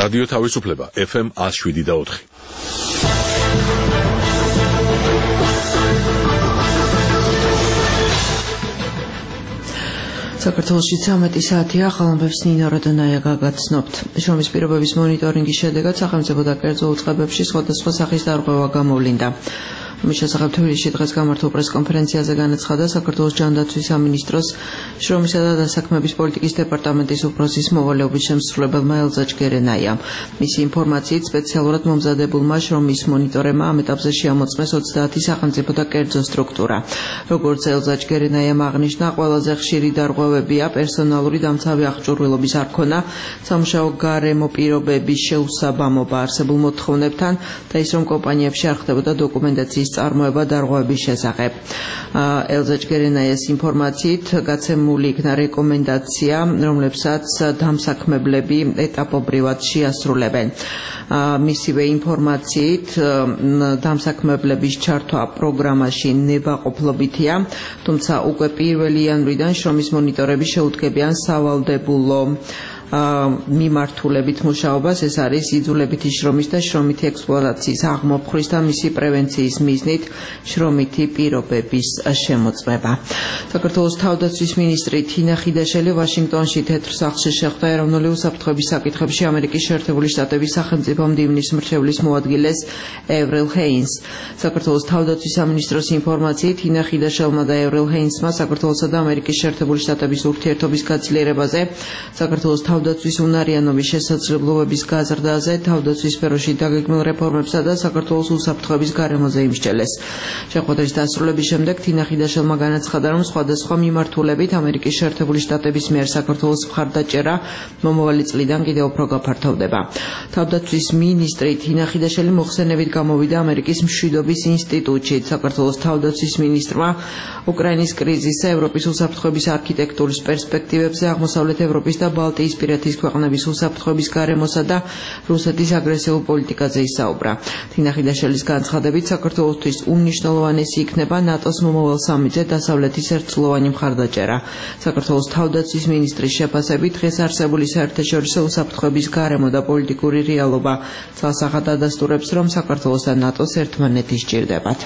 რადიო თავისუფლება FM 107.4. საქართველოში 13 საათია, ხალხებს ნინო როდონაია გაგაცნობთ. შრომის პირობების მონიტორინგის შედეგად სახელმწიფო და კერძო უწყებებში სხვადასხვა სახის დარღვევა გამოვლინდა. მის შესახებ თბილისში დღეს გამართულ პრესკონფერენციაზე განაცხადა საქართველოს ჯანდაცვის სამინისტროს შრომისა და დასაქმების პოლიტიკის დეპარტამენტის უფროსის მოვალეობის შემსრულებელმა ელზა ჯგერენაიამ. მისი ინფორმაციით სპეციალურად მომზადებულმა შრომის მონიტორებმა ამ ეტაპზე შეამოწმეს 30 სახელმწიფო და კერძო სტრუქტურა. როგორც ელზა ჯგერენაიამ აღნიშნა, ყველაზე ხშირი დარღვევებია პერსონალური დამცავი აღჭურვილობის არქონა, სამუშაო გარემო პირობების შეუსაბამობა არსებულ მოთხოვნებთან და ის, რომ კომპანიებში არ ხდებოდა დოკუმენტაციის წარმოება დარღვევების შესახებ. ელზა ჯგერენაიას ინფორმაციით გაცემული იქნა რეკომენდაცია, რომლებსაც დამსაქმებლები ეტაპობრივად შეასრულებენ. მისივე ინფორმაციით დამსაქმებლების ჩართვა პროგრამაში ნებაყოფლობითია, თუმცა უკვე 1 იანვრიდან შრომის მონიტორები შეუდგებიან სავალდებულო მიმართულებით მუშაობას, ეს არის იძულებითი შრომის და შრომითი ექსპლუატაციის აღმოფხვრის და მისი პრევენციის მიზნით შრომითი პირობების შემოწმება. საქართველოს თავდაცვის მინისტრი თინა ხიდაშელი ვაშინგტონში თეთრ სახლში შეხვდა ეროვნული უსაფრთხოების საკითხებში ამერიკის შეერთებული შტატების სახელმწიფო მდივნის მრჩევლის მოადგილეს ევრილ ჰეინს. საქართველოს თავდაცვის სამინისტროს ინფორმაციით თინა ხიდაშელმა და ევრილ ჰეინსმა საქართველოსა და ამერიკის შეერთებული შტატების ურთიერთობის გაძლიერებაზე, საქართველოს თავდაცვის უნარიანობის შესაძლებლობების გაზრდაზე, თავდაცვის სფეროში დაგეგმილ რეფორმებსა და საქართველოს უსაფრთხოების გარემოზე იმსჯელეს. შეხვედრის დასრულების შემდეგ თინა ხიდაშელმა განაცხადა, რომ სხვადასხვა მიმართულებით ამერიკის შეერთებული შტატების მიერ საქართველოს მხარდაჭერა მომავალი წლიდან კიდევ უფრო გაფართოვდება. თავდაცვის მინისტრი თინა ხიდაშელი მოხსენებით გამოვიდა ამერიკის მშვიდობის ინსტიტუტში. საქართველოს თავდაცვის მინისტრმა უკრაინის კრიზისზე, ევროპის უსაფრთხოების არქიტექტურის პერსპექტივებზე, აღმოსავლეთ ევროპის და ბალტიის პირეთის ქვეყნების უსაფრთხოების გარემოსა და რუსეთის აგრესიულ პოლიტიკაზე ისაუბრა. თინა ხიდაშელის განცხადებით, საქართველოსთვის უმნიშვნელოვანესი იქნება ნატოს მომავალ სამიტზე დასავლეთის ერთწლოვანი მხარდაჭერა. საქართველოს თავდაცვის მინისტრის შეფასებით, დღეს არსებული საერთაშორისო უსაფრთხოების გარემო და პოლიტიკური რეალობა ცალსახად ადასტურებს, რომ საქართველოს და ნატოს ერთმანეთი სჭირდებათ.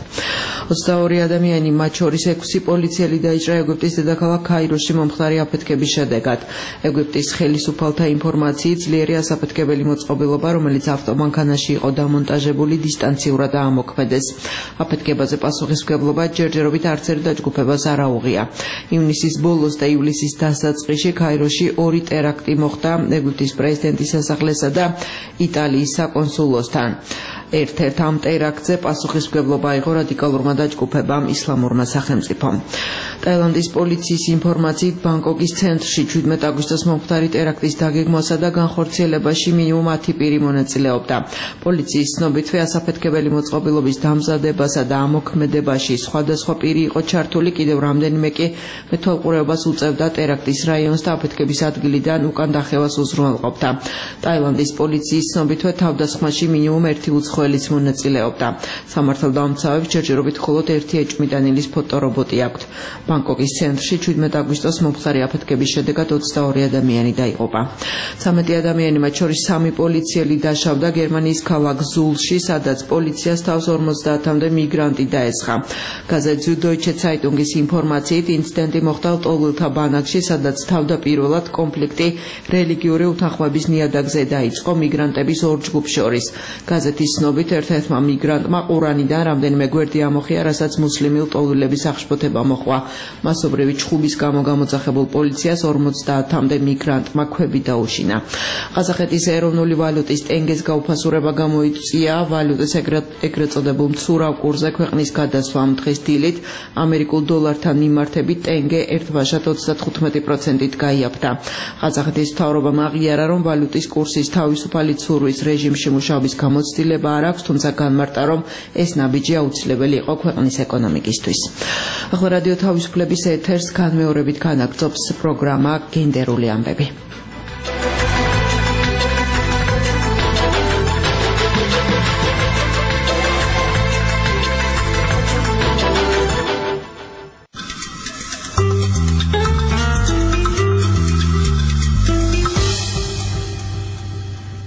22 ადამიანი, მათ შორის 6 პოლიციელი დაიჭრა ეგვიპტის დედაქალაქ ქაიროში მომხდარი აფეთქების შედეგად. ეგვიპტის ხელისუფალთა ინფორმაციით ძლიერი ასაფეთქებელი მოწყობილობა, რომელიც ავტომანქანაში იყო დამონტაჟებული, დისტანციურად აამოქმედეს. აფეთქებაზე პასუხისმგებლობა ჯერჯერობით არც ერთ დაჯგუფებას არ აუღია. ივნისის ბოლოს და ივლისის დასაწყისში ქაიროში 2 ტერაქტი მოხდა ეგვიპტის პრეზიდენტის სასახლესა და იტალიის საკონსულოსთან. ერთ-ერთ ამ ტერაქტზე პასუხისმგებლობა აიღო რადიკალურმა დაჯგუფებამ ისლამურმა სახელმწიფომ. ტაილანდის პოლიციის ინფორმაციით ბანგკოკის ცენტრში 17 აგვისტოს მომხდარი ტერაქტის დაგეგმვასა და განხორციელებაში მინიმუმ 10 პირი მონაწილეობდა. პოლიციის ცნობითვე ასაფეთქებელი მოწყობილობის დამზადებასა და ამოქმედებაში სხვადასხვა პირი იყო ჩართული, კიდევ რამდენიმე კი მეთვალყურეობას უწევდა ტერაქტის რაიონს და აფეთქების ადგილიდან უკან დახევას უზრუნველყოფდა. ტაილანდის პოლიციის ცნობითვე თავდასხმაში მინიმუმ 1 უცხოელიც მონაწილეობდა. სამართალდამცავებს ჯერჯერობით მხოლოდ 1 ეჭვმიტანილის ფოტორობოტი აქვთ. ბანგკოკის ცენტრში 17 აგვისტოს მომხდარი აფეთქების შედეგად 22 ადამიანი დაიღუპა. 13 ადამიანი, მათ შორის 3 პოლიციელი დაშავდა გერმანიის ქალაქ ზულში, სადაც პოლიციას თავს 50-მდე მიგრანტი დაესხა. გაზეთ Süddeutsche Zeitungის ინფორმაციით ინციდენტი მოხდა ლტოლვილთა ბანაკში, სადაც თავდაპირველად კონფლიქტი რელიგიური უთანხმოების ნიადაგზე დაიწყო მიგრანტების 2 ჯგუფს შორის. გაზეთის ცნობით ერთ-ერთმა მიგრანტმა ყურანიდან რამდენიმე გვერდი ამოხია, რასაც მუსლიმი ლტოლვილების აღშფოთება მოჰყვა. მასობრივი ჩხუბის გამო გამოძახებულ პოლიციას 50-მდე მიგრანტმა ქვები დაუშინა. ყაზახეთის ეროვნული ვალუტის ტენგეს გაუფასურება გამოიწვია ვალუტის ეგრეთ წოდებულ მცურავ კურსზე ქვეყნის გადასვლამ. დღეს დილით ამერიკულ დოლართან მიმართებით ტენგე ერთბაშად 35%-ით გაიაფთა. ყაზახეთის მთავრობამ აღიარა, რომ ვალუტის კურსის თავისუფალი ცურვის რეჟიმში მუშაობის გამოცდილება არ აქვს, თუმცა განმარტა, რომ ეს ნაბიჯი აუცილებელი იყო ქვეყნის ეკონომიკისთვის. ახლა რადიო თავისუფლების ეთერს განმეორებით განაგრძობს პროგრამა გენდერული ამბები.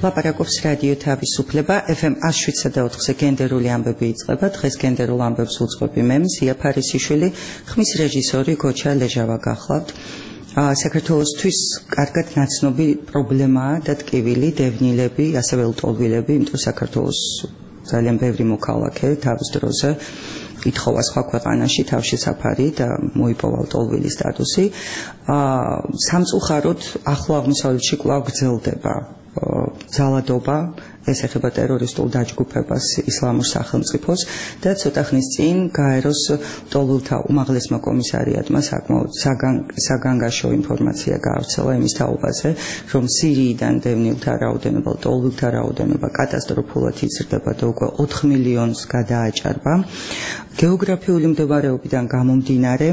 ლაპარაკობს რადიო თავისუფლება FM 107.4-ზე გენდერული ამბები იწყება. დღეს გენდერულ ამბებს უძღვები მე მზია ფარისიშვილი, ხმის რეჟისორი გოჩა ლეჟავა გახლავთ. საქართველოსთვის კარგად ნაცნობი პრობლემაა და ტკივილი დევნილები, ასევე ლტოლვილები, იმიტომ საქართველოს ძალიან ბევრი მოქალაქე თავის დროზე ითხოვა სხვა ქვეყანაში თავშესაფარი და მოიპოვა ლტოლვილის სტატუსი. სამწუხაროდ ახლო აღმოსავლეთში კვლავ გრძელდება ძალადობა, ეს ეხება ტერორისტულ დაჯგუფებას ისლამურ სახელმწიფოს და ცოტა ხნის წინ გაეროს ლტოლვილთა უმაღლესმა კომისარიატმა საკმაოდ საგანგაშო ინფორმაცია გაავრცელა იმის თაობაზე, რომ სირიიდან დევნილთა რაოდენობა, ლტოლვილთა რაოდენობა კატასტროფულად იზრდება და უკვე 4 მილიონს გადააჭარბა. გეოგრაფიული მდებარეობიდან გამომდინარე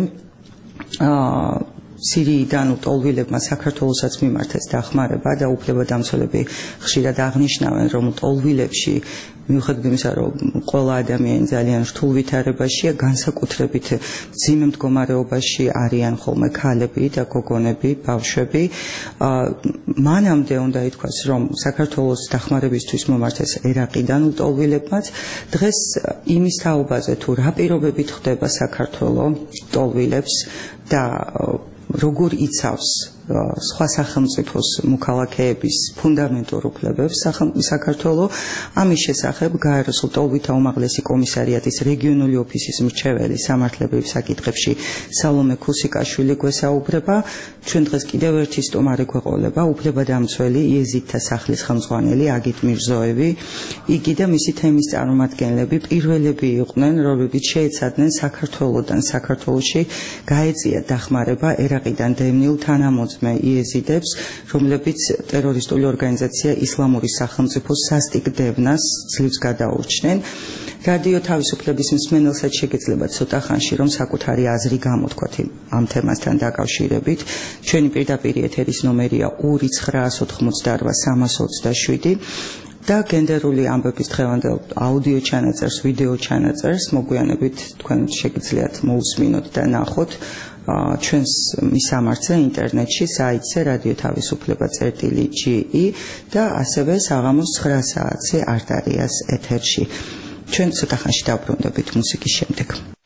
სირიიდან ლტოლვილებმა საქართველოსაც მიმართეს დახმარება და უფლებადამცველები ხშირად აღნიშნავენ, რომ ლტოლვილებში მიუხედავად იმისა, რომ ყველა ადამიანი ძალიან რთულ ვითარებაშია, განსაკუთრებით მძიმე მდგომარეობაში არიან ხოლმე ქალები და გოგონები, ბავშვები. მანამდე უნდა ითქვას, რომ საქართველოს დახმარებისთვის მომართეს ერაყიდან ლტოლვილებმაც. დღეს იმის თაობაზე, თუ რა პირობებით ხდება საქართველოს ლტოლვილებს და როგორ იცავს სხვა სახელმწიფოს მოქალაქეების ფუნდამენტურ უფლებებს საქართველოს, ამის შესახებ გაეროს ლტოლვილთა უმაღლესი კომისარიატის რეგიონული ოფისის მრჩეველი სამართლებრივ საკითხებში სალომე ქუსიკაშვილი გვესაუბრება. ჩვენ დღეს კიდევ ერთი სტუმარი გვეყოლება, უფლებადამცველი იეზიდთა სახლის ხელმძღვანელი აგით მირზოევი. იგი და მისი თემის წარმომადგენლები პირველები იყვნენ, რომლებიც შეეცადნენ საქართველოსთან საქართველოში გაეწია დახმარება ერაყიდან დევნილ თანამოწმე იეზიდებს, რომლებიც ტერორისტული ორგანიზაცია ისლამური სახელმწიფოს სასტიკ დევნას ძლივს გადაურჩნენ. რადიო თავისუფლების მსმენელსაც შეგეძლება ცოტა ხანში, რომ საკუთარი აზრი გამოთქვათ ამ თემასთან დაკავშირებით. ჩვენი პირდაპირ ეთერის ნომერია 2-988-327 და გენდერული ამბების დღევანდელ აუდიო ჩანაწერს, ვიდეო ჩანაწერს მოგვიანებით თქვენ შეგიძლიათ მოусმინოთ და ნახოთ ჩვენს მისამართზე ინტერნეტში საიტზე რადიო თავისუფლება.ge და ასევე საღამოს 9 საათზე არტარიას ეთერში. ჩვენ ცოტა ხანში დავბრუნდებით მუსიკის შემდეგ.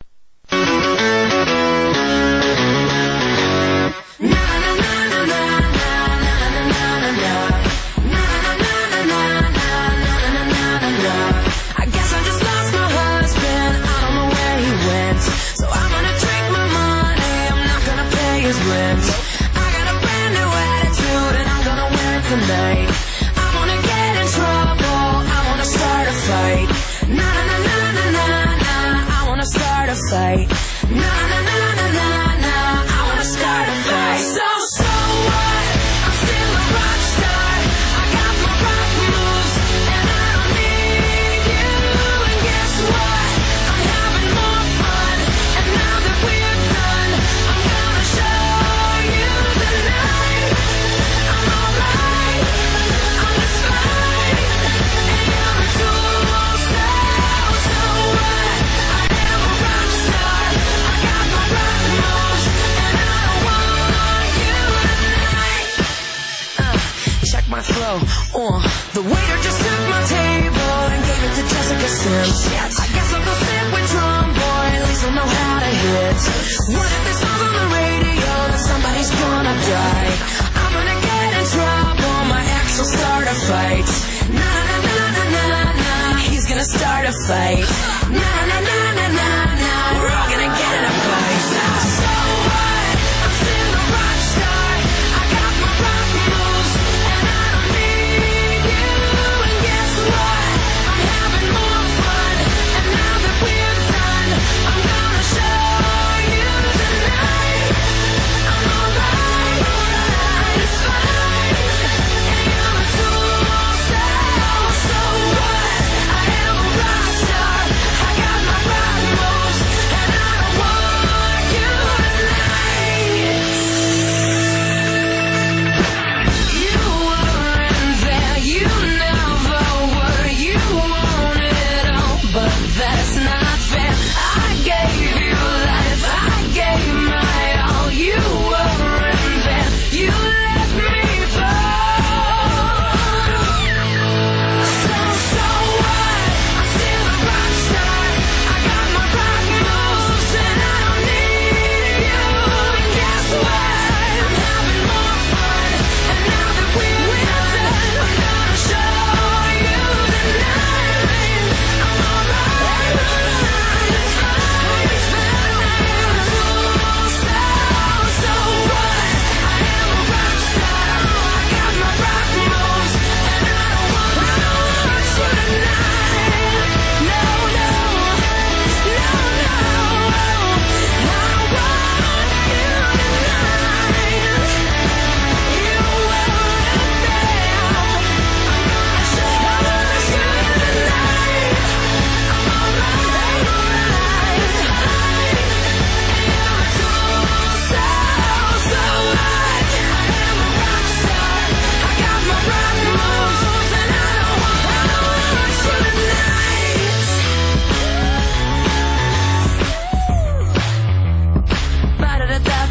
Tonight, I wanna get in trouble, I wanna start a fight. Na na na na na na, I wanna start a fight. Na na na na na na, I wanna start a fight. So what? I'm still a rock star. I got my rock moves, and I don't need you. And guess what? I'm having more fun, and now that we're done, I'm gonna show you tonight. I'm alright. I'm just fine, and you're a tool, so what? I am a rock star, I got my rock moves, and I don't want you tonight. Check my flow, the waiter just took my table and gave it to Jessica Sims. I guess I'll go sit with Drum Boy, at least I'll know how to hit. What if this song's on the radio, then somebody's gonna die. I'm gonna get in trouble, my ex will start a fight. Na na na na na na, he's gonna start a fight. Na na na na na na, we're all gonna get in a fight. So what? I'm still a rock star. I got my rock moves, and I don't need you. And guess what? I'm having more fun, and now that we're done, I'm gonna show you tonight. I'm alright, it's fine, and you're a tool, so what? I am a rock star.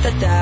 da-da-da.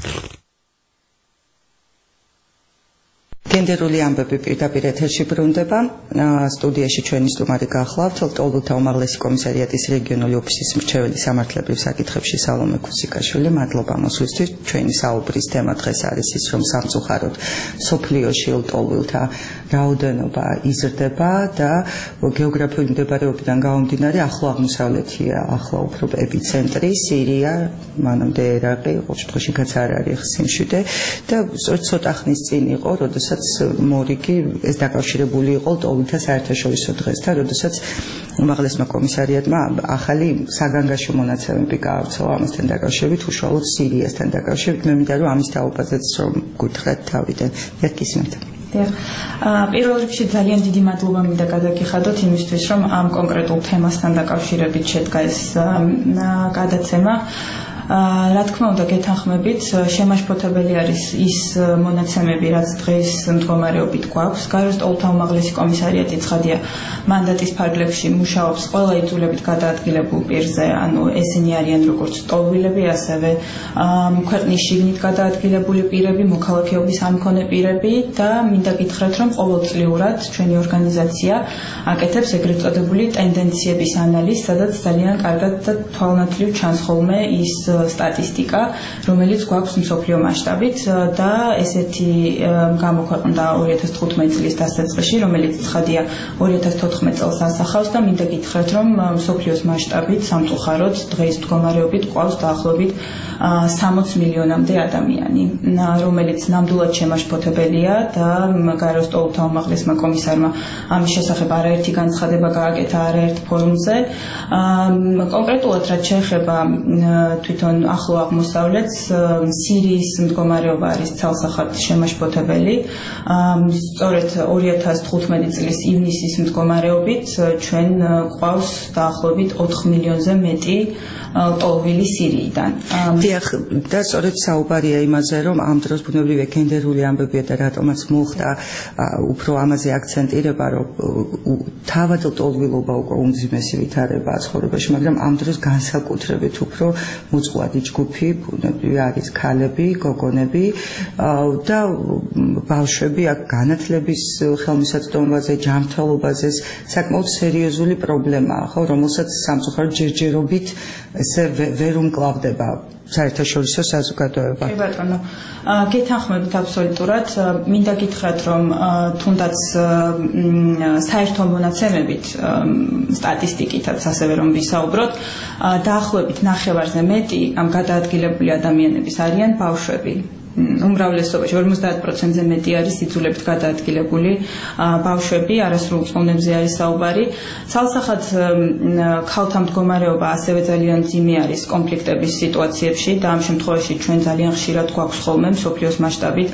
გენდერული ამბები პირდაპირ ეთერში ბრუნდება. სტუდიაში ჩვენი სტუმარი გახლავთ ლტოლვილთა უმაღლესი კომისარიატის რეგიონული ოფისის მრჩეველი სამართლებრივ საკითხებში სალომე ქუსიკაშვილი. მადლობა მოსვლისთვის. ჩვენი საუბრის თემა დღეს არის ის, რომ სამწუხაროდ სოფლიოში ლტოლვილთა რაოდენობა იზრდება და გეოგრაფიული მდებარეობიდან გამომდინარე ახლო აღმოსავლეთია ახლა უფრო ეპიცენტრი, სირია, მანამდე ერაყი, ყოველ შემთხვევაში რაც არ არის სიმშვიდე და ცოტა ხნის წინ იყო, როდესაც მორიგი ეს დაკავშირებული იყო ლტოლვილთა საერთაშორისო დღესთან, როდესაც უმაღლესმა კომისარიატმა ახალი საგანგაშო მონაცემები გაავრცელა ამასთან დაკავშირებით, უშუალოდ სირიასთან დაკავშირებით. მე მინდა რომ ამის თაობაზეც რომ გითხრათ თავიდან. გესმით. პირველ რიგში ძალიან დიდი მადლობა მინდა გადაგიხადოთ იმისთვის, რომ ამ კონკრეტულ თემასთან დაკავშირებით შედგა ეს გადაცემა. რა თქმა უნდა, გეთანხმებით, შემაშფოთებელი არის ის მონაცემები, რაც დღეს მდგომარეობით გვაქვს. გაროს ლტოლვილთა უმაღლესი კომისარიატი ცხადია მანდატის ფარგლებში მუშაობს ყველა იძულებით გადაადგილებულ პირზე, ანუ ესენი არიან როგორც ლტოლვილები, ასევე ქვეყნის შიგნით გადაადგილებული პირები, მოქალაქეობის ამქონე პირები და მინდა გითხრათ, რომ ყოველწლიურად ჩვენი ორგანიზაცია აკეთებს ეგრეთ წოდებული ტენდენციების ანალიზს, სადაც ძალიან კარგად და თვალნათლივ ჩანს ხოლმე ის სტატისტიკა, რომელიც გვაქვს მსოფლიო მასშტაბით და ესეთი გამოქვეყნდა 2015 წლის დასაწყისში, რომელიც ცხადია 2014 წელს ასახავს და მინდა გითხრათ, რომ მსოფლიოს მასშტაბით სამწუხაროდ დღეს მდგომარეობით გვყავს დაახლოებით 60 მილიონამდე ადამიანი, რომელიც ნამდვილად შემაშფოთებელია და გაროს ლტოლვილთა უმაღლესმა კომისარმა ამის შესახებ არაერთი განცხადება გააკეთა არაერთ ფორუმზე. კონკრეტულად რაც შეეხება თვითონ ახლო აღმოსავლეთს, სირიის მდგომარეობა არის ცალსახად შემაშფოთებელი. სწორედ 2015 წლის ივნისის მდგომარეობით ჩვენ გვყავს დაახლოებით 4 მილიონზე მეტი ლტოლვილი სირიიდან. დიახ, და სწორედ საუბარია იმაზე, რომ ამ დროს ბუნებრივია გენდერული ამბებია და რატომაც მოხდა უფრო ამაზე აქცენტირება, რომ თავად ლტოლვილობა უკვე უმძიმესი ვითარებაა ცხოვრებაში, მაგრამ ამ დროს განსაკუთრებით უფრო მოწყვლადი ჯგუფი ბუნებრივია არის ქალები, გოგონები და ბავშვები, აქ განათლების ხელმისაწვდომობაზე, ჯანმრთელობაზე საკმაოდ სერიოზული პრობლემაა, ხო, რომელსაც სამწუხაროდ ჯერჯერობით ესე ვერ უმკლავდება საერთაშორისო საზოგადოება. კი ბატონო, გეთანხმებით აბსოლუტურად. მინდა გითხრათ, რომ თუნდაც საერთო მონაცემებით, სტატისტიკითაც ასევე რომ ვისაუბროთ, დაახლოებით 9/10 მეტი ამ გადაადგილებული ადამიანების არიან ბავშვები. უმრავლესობაში 50%-ზე მეტი არის იძულებით გადაადგილებული ბავშვები, არასრულ წყოვნებზე არის საუბარი. ცალსახად ქალთა მდგომარეობა ასევე ძალიან მძიმე არის კონფლიქტების სიტუაციებში და ამ შემთხვევაში ჩვენ ძალიან ხშირად გვაქვს ხოლმე მსოფლიოს მასშტაბით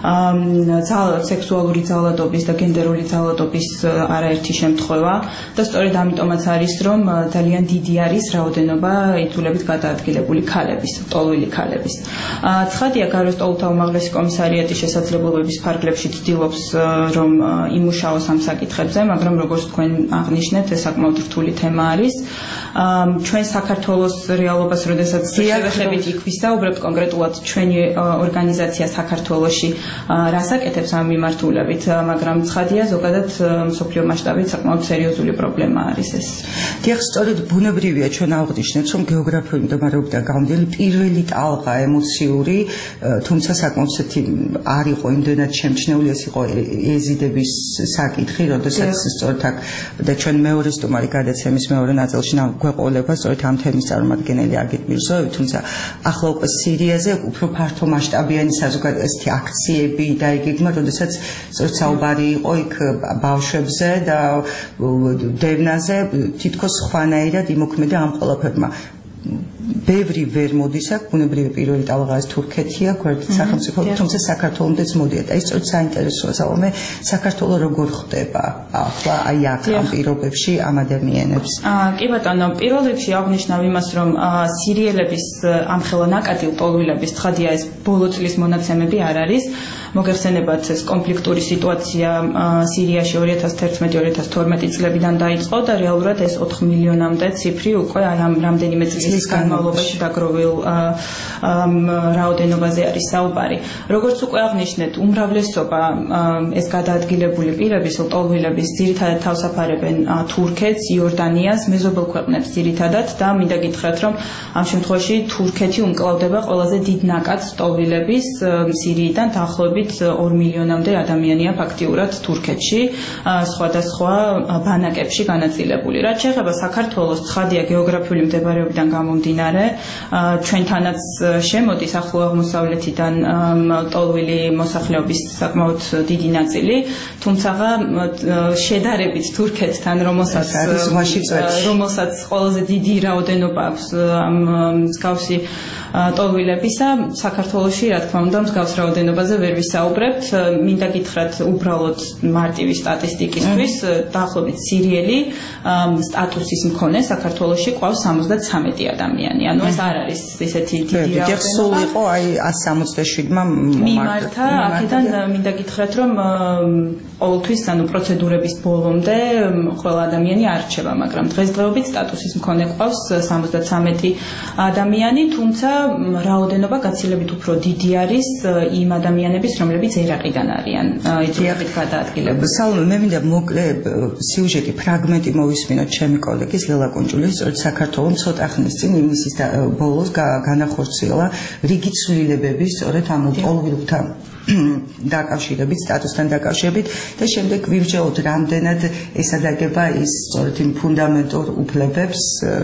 სექსუალური ძალადობის და გენდერული ძალადობის არაერთი შემთხვევა და სწორედ ამიტომაც არის, რომ ძალიან დიდი არის რაოდენობა იძულებით გადაადგილებული ქალების, ლტოლვილი ქალების. ცხადია, გაროს ლტოლვილთა უმაღლესი კომისარიატი შესაძლებლობების ფარგლებში ცდილობს, რომ იმუშაოს ამ საკითხებზე, მაგრამ როგორც თქვენ აღნიშნეთ, ეს საკმაოდ რთული თემა არის. ჩვენ საქართველოს რეალობას, როდესაც შევეხებით იქ ვისაუბრებთ, კონკრეტულად ჩვენი ორგანიზაცია საქართველოში რას აკეთებს ამ მიმართულებით, მაგრამ ცხადია, ზოგადად მსოფლიო მასშტაბით საკმაოდ სერიოზული პრობლემა არის ეს. დიახ, სწორედ ბუნებრივია ჩვენ აღვნიშნეთ, რომ გეოგრაფიული მდგომარეობიდან გამომდინარე პირველი ტალღა ემოციური, თუმცა საკმაოდ არ იყო იმდენად შემჩნეული, ეს იყო ეზიდების საკითხი, როდესაც სწორედ აქ და ჩვენ მეორე სტუმარი გადაცემის მეორე ნაწილში გვეყოლება სწორედ ამ თემის წარმომადგენელი აგეთ მირზოევი, თუმცა ახლა უკვე სირიაზე უფრო ფართო მასშტაბიანი საზოგადოებრივი აქციები დაიგეგმა, როდესაც სწორედ საუბარი იყო იქ ბავშვებზე და დევნაზე, თითქოს სხვანაირად იმოქმედა ამ ყველაფერმა. ბევრი ვერ მოდის აქ, ბუნებრივია პირველი ტალღა ეს თურქეთია, გვერდით სახელმწიფო, თუმცა საქართველომდეც მოდიოდა. ეს სწორედ საინტერესოა, სალომე, საქართველო როგორ ხვდება ახლა აი აქ ამ პირობებში ამ ადამიანებს? კი ბატონო, პირველ რიგში აღნიშნავ იმას, რომ სირიელების ამხელა ნაკადი ლტოლვილების ცხადია ეს ბოლო წლის მონაცემები არ არის. მოგეხსენებათ ეს კონფლიქტური სიტუაცია სირიაში 2011-2012 წლებიდან დაიწყო და რეალურად ეს 4 მილიონამდე ციფრი უკვე აი ამ რამდენიმე წლის განმავლობაში დაგროვილ რაოდენობაზე არის საუბარი. Როგორც უკვე აღნიშნეთ, უმრავლესობა ეს გადაადგილებული პირების, ლტოლვილების ძირითადად თავსაფარებენ თურქეთს, იორდანიას, მეზობელ ქვეყნებს ძირითადად და მინდა გითხრათ, რომ ამ შემთხვევაში თურქეთი უმკლავდება ყველაზე დიდ ნაკადს ლტოლვილების სირიიდან დაახლოებით 2 მილიონამდე ადამიანია ფაქტიურად თურქეთში, სხვადასხვა ბანაკებში განაწილებული. რაც შეეხება საქართველოს, ცხადია გეოგრაფიული მდებარეობიდან გამომდინარე, ჩვენთანაც შემოდის ახლო აღმოსავლეთიდან ლტოლვილი მოსახლეობის საკმაოდ დიდი ნაწილი, თუმცა შედარებით თურქეთთან, რომელსაც ყველაზე დიდი რაოდენობა აქვს ამ მსგავსი ლტოლვილებისა, საქართველოში, რა თქმა უნდა, მსგავს რაოდენობაზე ვერ ვისაუბრებთ. მინდა გითხრათ, უბრალოდ მარტივი სტატისტიკისთვის, დაახლოებით სირიელი სტატუსის მქონე საქართველოში ყავს 73 ადამიანი. ანუ ეს არ არის ესეთი დიდი რაოდენობა. სულ იყო აი 167-მა მიმართა, აქედან მინდა გითხრათ, რომ ყოველთვის ანუ პროცედურების ბოლომდე ყველა ადამიანი არჩევა, მაგრამ დღესდღეობით სტატუსის მქონე ყავს 73 ადამიანი, თუმცა რაოდენობა გაცილებით უფრო დიდი არის იმ ადამიანების, რომლებიც ერაყიდან არიან იძულებით გადაადგილებული. სალომე, მე მინდა მოკლე სიუჟეტი ფრაგმენტი მოვისმინოთ ჩემი კოლეგის ლელა კუნჭულის, საქართველოს ცოტა ხნის წინ ივნისის ბოლოს განახორციელა რიგი ცვლილებების სწორედ ამ ლტოლვილთან დაკავშირებით, სტატუსთან დაკავშირებით და შემდეგ ვირჩეოთ რამდენად ესადაგება ის სწორედ იმ ფუნდამენტურ უფლებებს,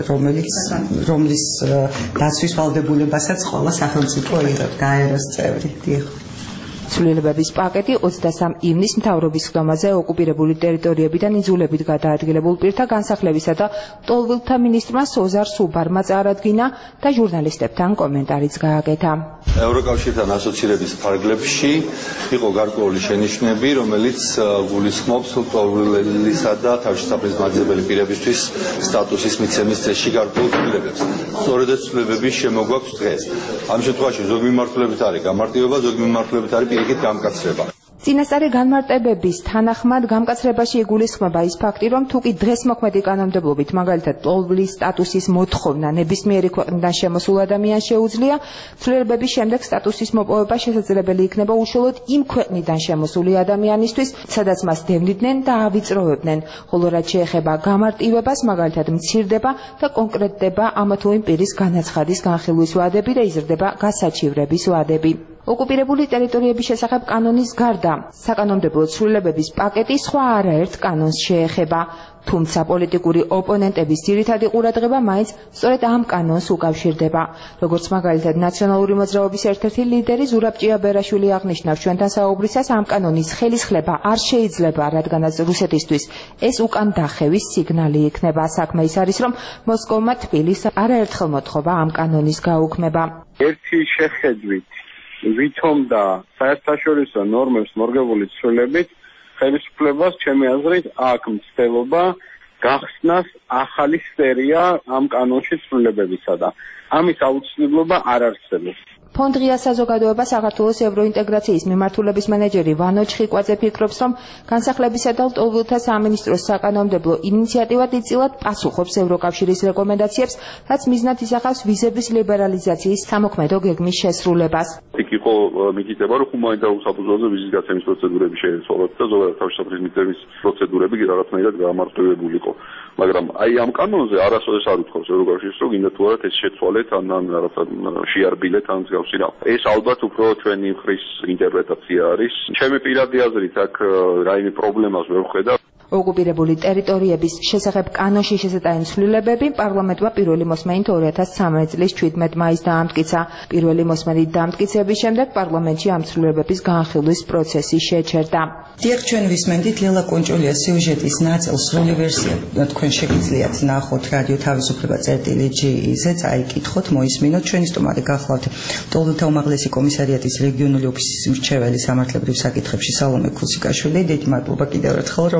რომლის დაცვის ვალდებულებასაც ყველა სახელმწიფო იღებს, გაეროს წევრი. დიახ. ცვლილებების პაკეტი 23 ივნისს მთავრობის ხდომაზე ოკუპირებული ტერიტორიებიდან იძულებით გადაადგილებულ პირთა განსახლებისა და ლტოლვილთა მინისტრმა სოზარ სუბარმა წარადგინა და ჟურნალისტებთან კომენტარიც გააკეთა. ევროკავშირთან ასოცირების ფარგლებში იყო გარკვეული შენიშვნები, რომელიც გულისხმობს ლტოლვილისა და თავშესაფრის მაძიებელი პირებისთვის სტატუსის მიცემის წესში გარკვეულ ცვლილებებს. სწორედ ეს ცვლილებები შემოგვაქვს დღეს. ამ შემთხვევაში ზოგი მიმართულებით არის გამარტივება, ზოგი მიმართულებით არის პირიქით გამკაცრება. წინასწარი განმარტებების თანახმად გამკაცრებაში იგულისხმება ის ფაქტი, რომ თუკი დღეს მოქმედი კანონმდებლობით მაგალითად ლტოლვილის სტატუსის მოთხოვნა ნებისმიერი ქვეყნიდან შემოსულ ადამიანს შეუძლია, ცვლილებების შემდეგ სტატუსის მოპოვება შესაძლებელი იქნება უშუალოდ იმ ქვეყნიდან შემოსული ადამიანისთვის, სადაც მას დევნიდნენ და ავიწროვებდნენ, ხოლო რაც შეეხება გამარტივებას, მაგალითად მცირდება და კონკრეტდება ამა თუ იმ პირის განაცხადის განხილვის ვადები და იზრდება გასაჩივრების ვადები. ოკუპირებული ტერიტორიების შესახებ კანონის გარდა საკანონმდებლო ცვლილებების პაკეტი სხვა არაერთ კანონს შეეხება, თუმცა პოლიტიკური ოპონენტების ძირითადი ყურადღება მაინც სწორედ ამ კანონს უკავშირდება. როგორც მაგალითად ნაციონალური მოძრაობის ერთ-ერთი ლიდერი ზურაბ ჭიაბერაშვილი აღნიშნავს ჩვენთან საუბრისას, ამ კანონის ხელისხლება არ შეიძლება, რადგანაც რუსეთისთვის ეს უკან დახევის სიგნალი იქნება. საქმე ის არის, რომ მოსკოვმა თბილისს არაერთხელ მოთხოვა ამ კანონის გაუქმება. ერთი შეხედვით ვითომ და საერთაშორისო ნორმებს მორგებული ცვლილებით ხელისუფლებას ჩემი აზრით აქვს მცდელობა გახსნას ახალი სერია ამ კანონში ცვლილებებისა და ამის აუცილებლობა არ არსებობს. ფონდ ღია საზოგადოება საქართველოს ევროინტეგრაციის მიმართულების მენეჯერი ვანო ჩხიკვაძე ფიქრობს, რომ განსახლებისა და ლტოლვილთა სამინისტროს საკანონმდებლო ინიციატივა დიდწილად პასუხობს ევროკავშირის რეკომენდაციებს, რაც მიზნად ისახავს ვიზების ლიბერალიზაციის სამოქმედო გეგმის შესრულებას. იქ იყო მითითება, რომ ჰუმანიტარულ საფუძველზე ვიზის გაცემის პროცედურები შეეცვალათ და ზოგადად თავშესაფრის მიცემის პროცედურები რაღაცნაირად გაამართლებული იყო. მაგრამ აი ამ კანონზე არასოდეს არ უთხოვს ევროკავშირს, რომ გინდა თუ არა ეს შეცვალეთ ან რაღაცა შეარბილეთ ან მსგავსი რა. ეს ალბათ უფრო ჩვენი მხრის ინტერპრეტაცია არის. ჩემი პირადი აზრით აქ რაიმე პრობლემას ვერ ვხედავ. ოკუპირებული ტერიტორიების შესახებ კანონში შესატანი ცვლილებები პარლამენტმა პირველი მოსმენით 2013 წლის 17 მაისს დაამტკიცა. პირველი მოსმენით დამტკიცების შემდეგ პარლამენტში ამ ცვლილებების განხილვის პროცესი შეჩერდა. დიახ, ჩვენ ვისმენდით ლელა კუნჭულიას სიუჟეტის ნაწილს, სრული ვერსია თქვენ შეგიძლიათ ნახოთ რადიო თავისუფლება წერტილი.gz-ზე, წაიკითხოთ, მოისმინოთ. ჩვენი სტუმარი გახლავთ ლტოლვილთა უმაღლესი კომისარიატის რეგიონული ოფისის მრჩეველი სამართლებრივ საკითხებში სალომე ქუსიკაშვილი. დიდი მადლობა კიდევ ერთხელ, რომ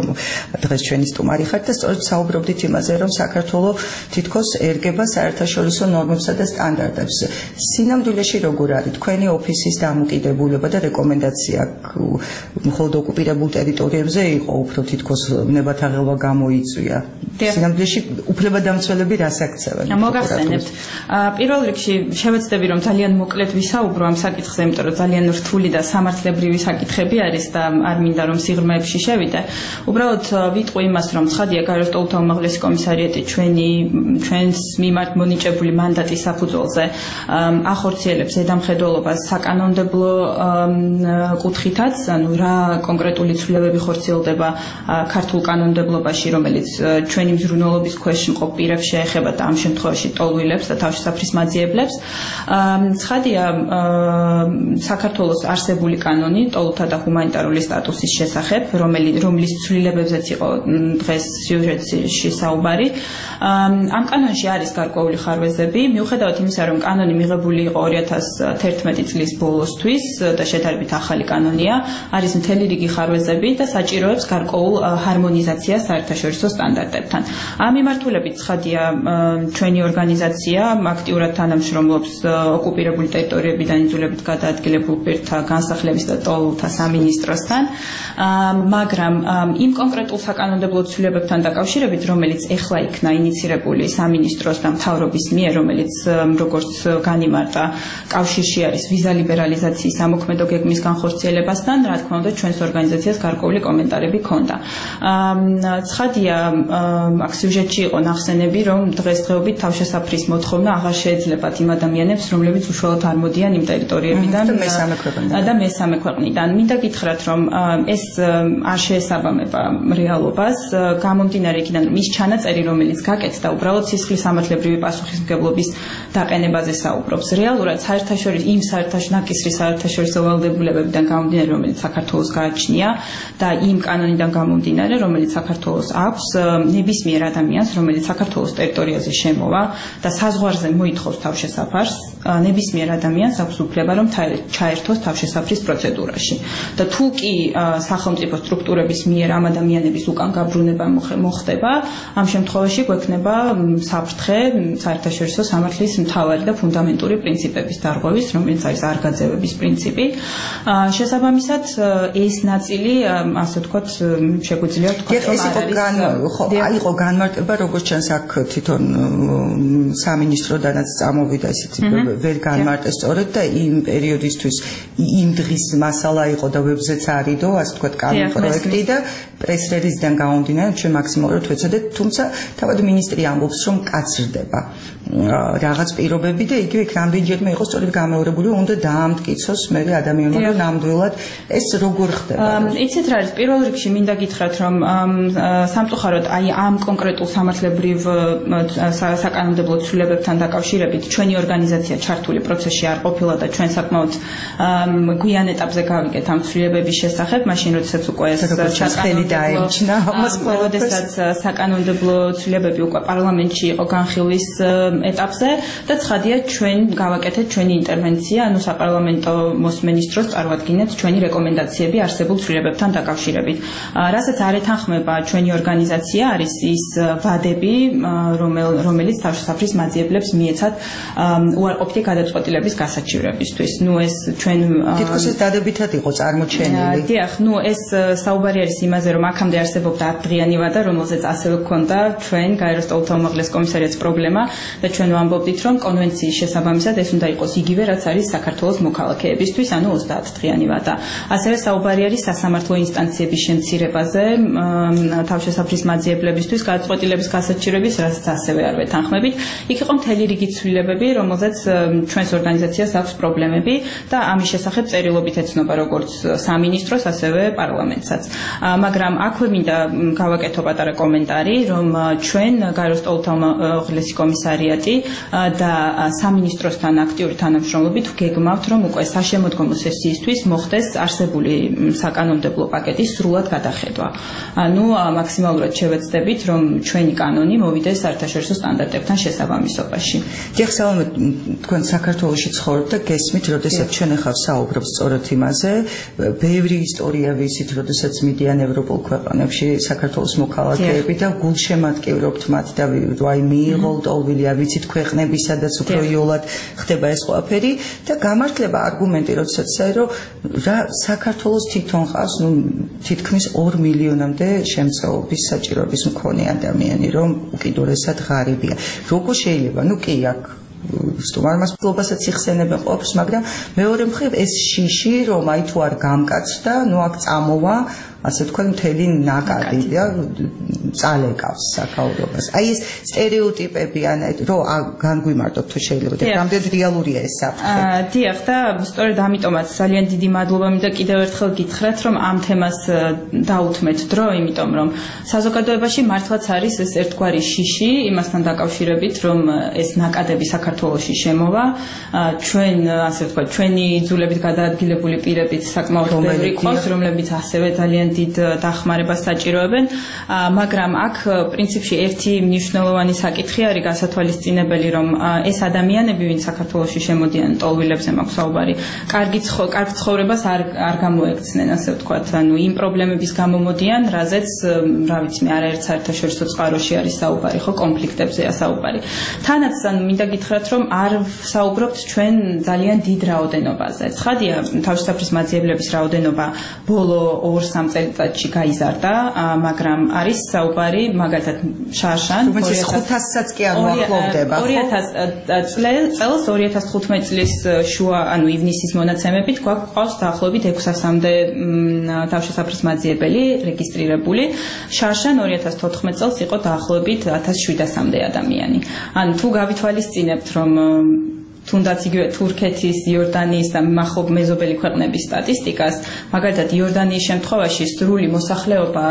დღეს ჩვენი სტუმარი ხართ და სწორედ საუბრობდით იმაზე, რომ საქართველოს თითქოს ერგება საერთაშორისო ნორმებსა და სტანდარტებს. სინამდვილეში როგორ არის თქვენი ოფისის დამოკიდებულება და რეკომენდაცია მხოლოდ ოკუპირებულ ტერიტორიებზე იყო უფრო თითქოს ნებათაღელვა გამოიწვია. სინამდვილეში უფლებადამცველები რას აქცევენ? მოგახსენებთ. პირველ რიგში შევეცდები რომ ძალიან მოკლედ ვისაუბრო ამ საკითხზე, იმიტომ რომ ძალიან რთული და სამართლებრივი საკითხები არის და არ მინდა რომ სიღრმეებში შევიდე. უბრალოდ ვიტყვი იმას, რომ ცხადია გაეროს ტოლთა უმაღლესი კომისარიატი ჩვენს მიმართ მონიჭებული მანდატის საფუძველზე ახორციელებს ზედამხედველობას საკანონმდებლო კუთხითაც, ანუ რა კონკრეტული ცვლილებები ხორციელდება ქართულ კანონმდებლობაში, რომელიც ჩვენი მზრუნველობის ქვეშ მყოფ პირებს შეეხება და ამ შემთხვევაში ტოლვილებს და თავშესაფრის მაძიებლებს. ცხადია, საქართველოს არსებული კანონი ტოლთა და ჰუმანიტარული სტატუსის შესახებ, რომლის ცვლილებებზეც იყო დღეს სიუჟეტში საუბარი. ამ კანონში არის გარკვეული ხარვეზები, მიუხედავად იმისა, რომ კანონი მიღებული იყო 2011 წლის ბოლოსთვის და შედარებით ახალი კანონია, არის მთელი რიგი ხარვეზები და საჭიროებს გარკვეულ ჰარმონიზაციას საერთაშორისო სტანდარტებთან. ამ მიმართულებით ცხადია, ჩვენი ორგანიზაცია აქტიურად თანამშრომლობს ოკუპირებული ტერიტორიებიდან იძულებით გადაადგილებულ პირთა განსახლების და ტოლთა სამინისტროსთან, მაგრამ იმ კონკრეტულ საკანონმდებლო ცვლილებებთან დაკავშირებით, რომელიც ეხლა იქნა ინიცირებული სამინისტროს და მთავრობის მიერ, რომელიც როგორც განიმარტა კავშირში არის ვიზა ლიბერალიზაციის ამოქმედო გეგმის განხორციელებასთან, რა თქმა უნდა ჩვენს ორგანიზაციას გარკვეული კომენტარები ჰქონდა. ცხადია, აქ სიუჟეტში იყო ნახსენები, რომ დღესდღეობით თავშესაფრის მოთხოვნა აღარ შეეძლებათ იმ ადამიანებს, რომლებიც უშუალოდ არ მოდიან იმ ტერიტორიებიდან და მესამე ქვეყნიდან. მინდა გითხრათ, რომ ეს არ შეესაბამება რეალობას, გამომდინარე იქიდან, რომ ის ჩანაწერი, რომელიც გაკეთდა, უბრალოდ სისხლის სამართლებრივი პასუხისმგებლობის დაყენებაზე საუბრობს. რეალურად ნაკისრის საერთაშორისო ვალდებულებებიდან გამომდინარე, რომელიც საქართველოს გააჩნია და იმ კანონიდან გამომდინარე, რომელიც საქართველოს აქვს, ნებისმიერ ადამიანს, რომელიც საქართველოს ტერიტორიაზე შემოვა და საზღვარზე მოითხოვს თავშესაფარს, ნებისმიერ ადამიანს აქვს უფლება, რომ ჩაერთოს თავშესაფრის პროცედურაში. და თუ კი სახელმწიფო სტრუქტურების მიერ ამ ადამიანების უკან გაბრუნება მოხდება, ამ შემთხვევაში გვექნება საფრთხე საერთაშორისო სამართლის მთავარი და ფუნდამენტური პრინციპების დარღვევის, რომელიც არის არ გაძევების პრინციპი. შესაბამისად, ეს ნაწილი, ასე ვთქვათ, შეგვიძლია ვთქვათ, რომ არის იყო განმარტება, როგორც ჩანს აქ თვითონ სამინისტროდანაც წამოვიდა ისეთი ვერ განმარტეს სწორედ და იმ პერიოდისთვის იმ დღის მასალა იყო და ვებზეც არიდო, ასე ვთქვათ, კანონ პროექტი და პრეს-რელიზიდან გამომდინარე ჩვენ მაქსიმალურად ვეცადეთ, თუმცა თავად მინისტრი ამბობს, რომ კაცრდება რაღაც პირობები და იგივე რამდენჯერმე იყო სწორედ გამეორებული, უნდა დაამტკიცოს მე ადამიანმა რომ ნამდვილად ეს როგორ ხდება. იცით რა არის, პირველ რიგში მინდა გითხრათ, რომ სამწუხაროდ აი ამ კონკრეტულ სამართლებრივ საკანონმდებლო ცვლილებებთან დაკავშირებით ჩვენი ორგანიზაცია ჩართული პროცესში არ ყოფილა და ჩვენ საკმაოდ გვიან ეტაპზე გავიგეთ ამ ცვლილებების შესახებ, მაშინ როდესაც უკვე საკანონმდებლო ცვლილებები უკვე პარლამენტში იყო განხილვის ეტაპზე და ცხადია ჩვენ გავაკეთეთ ჩვენი ინტერვენცია, ანუ საპარლამენტო მოსმენის დროს წარვადგინეთ ჩვენი რეკომენდაციები არსებულ ცვლილებებთან დაკავშირებით. რასაც არ ეთანხმება ჩვენი ორგანიზაცია არის ის ვადები, რომელიც თავშესაფრის მაძიებლებს მიეცათ უარყოფითი გადაწყვეტილების გასაჩივრებისთვის. ეს ჩვენ თითქოს ეს დადებითად იყო წარმოჩენილი. დიახ, ეს საუბარი არის იმაზე, რომ აქამდე არსებობდა 10 დღიანი ვადა, რომელზეც ასევე ჰქონდა ჩვენ გაეროს ტოლთა უმაღლეს კომისარიატის პრობლემა და ჩვენ ვამბობდით, რომ კონვენციის შესაბამისად ეს უნდა იყოს იგივე, რაც არის საქართველოს მოქალაქეებისთვის, ანუ 30 დღიანი ვადა. ასევე საუბარი არის სასამართლო ინსტანციების შემცირებაზე თავშესაფრის მაძიებლებისთვის გადაწყვეტილების გასაჩივრების, რასაც ასევე არ ვეთანხმებით. იქ იყო მთელი რიგი ცვლილებები, რომელზეც ჩვენს ორგანიზაციას აქვს პრობლემები და ამის შესახებ წერილობით ეცნობა როგორც სამინისტროს, ასევე პარლამენტსაც. მაგრამ აქვე მინდა გავაკეთო პატარა კომენტარი, რომ ჩვენ გაეროს ტოლთა უმაღლესი კომისარიატი და სამინისტროსთან აქტიური თანამშრომლობით გეგმავთ, რომ უკვე საშემოდგომო სესიისთვის მოხდეს არსებული საკანონმდებლო პაკეტის სრულად გადახედვა. ანუ მაქსიმალურად შევეცდებით, რომ ჩვენი კანონი მოვიდეს საერთაშორისო სტანდარტებთან შესაბამისობაში. დიახ, თქვენ საქართველოში ცხოვრობთ და გესმით, როდესაც ჩვენ ახლა საუბრობთ სწორედ იმაზე, ბევრი ისტორია ვიცით, როდესაც მიდიან ევროპულ ქვეყანებში საქართველოს მოქალაქეები და გულშემატკივრობთ მათ და აი მიიღო ლტოლვილი, ვიცით ქვეყნები, სადაც უფრო იოლად ხდება ეს ყველაფერი და გამართლება არგუმენტი, როდესაც რომ რა საქართველოს თვითონ ყავს, თითქმის 2 მილიონამდე შემწეობის საჭიროების მქონე ადამიანი, რომ უკიდურესად ღარიბია. როგორ შეიძლება, კი აქ სტუმარმა სპილობასაც იხსენებენ ყოფს, მაგრამ მეორე მხრივ ეს შიში, რომ აი თუ არ გამკაცდა, აქ წამოვა, ასე თქვენ მთელი ნაკადი და წალეკავს საკაურობას. აი ეს სტერეოტიპები, რომ განგვიმარტოთ თუ შეიძლება და რამდენად რეალურია ეს საფრთხე. დიახ, და სწორედ ამიტომაც ძალიან დიდი მადლობა მინდა კიდევ ერთხელ გითხრათ, რომ ამ თემას დაუთმეთ დრო, იმიტომ რომ საზოგადოებაში მართლაც არის ეს ერთგვარი შიში იმასთან დაკავშირებით, რომ ეს ნაკადები საქართველოში შემოვა, ჩვენ ასე ვთქვათ, ჩვენი იძულებით გადაადგილებული პირებით საკმაოდ ბევრი ყავს, რომლებიც ასევე ძალიან დიდ დახმარებას საჭიროებენ, მაგრამ აქ პრინციპში ერთი მნიშვნელოვანი საკითხი არის გასათვალისწინებელი, რომ ეს ადამიანები, ვინც საქართველოში შემოდიან, ტოლვილებზე მაქვს საუბარი, კარგ ცხოვრებას არ გამოექცნენ, ასე ვთქვათ, იმ პრობლემების გამო მოდიან, რაზეც, რა ვიცი მე, არაერთ საერთაშორისო წყაროში არის საუბარი, ხო, კონფლიქტებზეა საუბარი. თანაც მინდა გითხრათ, რომ არ საუბრობთ ჩვენ ძალიან დიდ რაოდენობაზე. ცხადია, თავშესაფრის მაძიებლების რაოდენობა ბოლო 2-3 წელიწადში გაიზარდა, მაგრამ არის საუბარი მაგალითად შარშან 500-საც კი არ მოახლოვდება, ხო? 2000 წელს 2015 წლის შუა, ივნისის მონაცემებით გვაქვს დაახლოებით 600-მდე თავშესაფრის მაძიებელი რეგისტრირებული. შარშან 2014 წელს იყო დაახლოებით 1700-მდე ადამიანი. თუ გავითვალისწინებთ, რომ თუნდაც იგივე თურქეთის, იორდანიის და მახობ მეზობელი ქვეყნების სტატისტიკას, მაგალითად იორდანიის შემთხვევაში სრული მოსახლეობა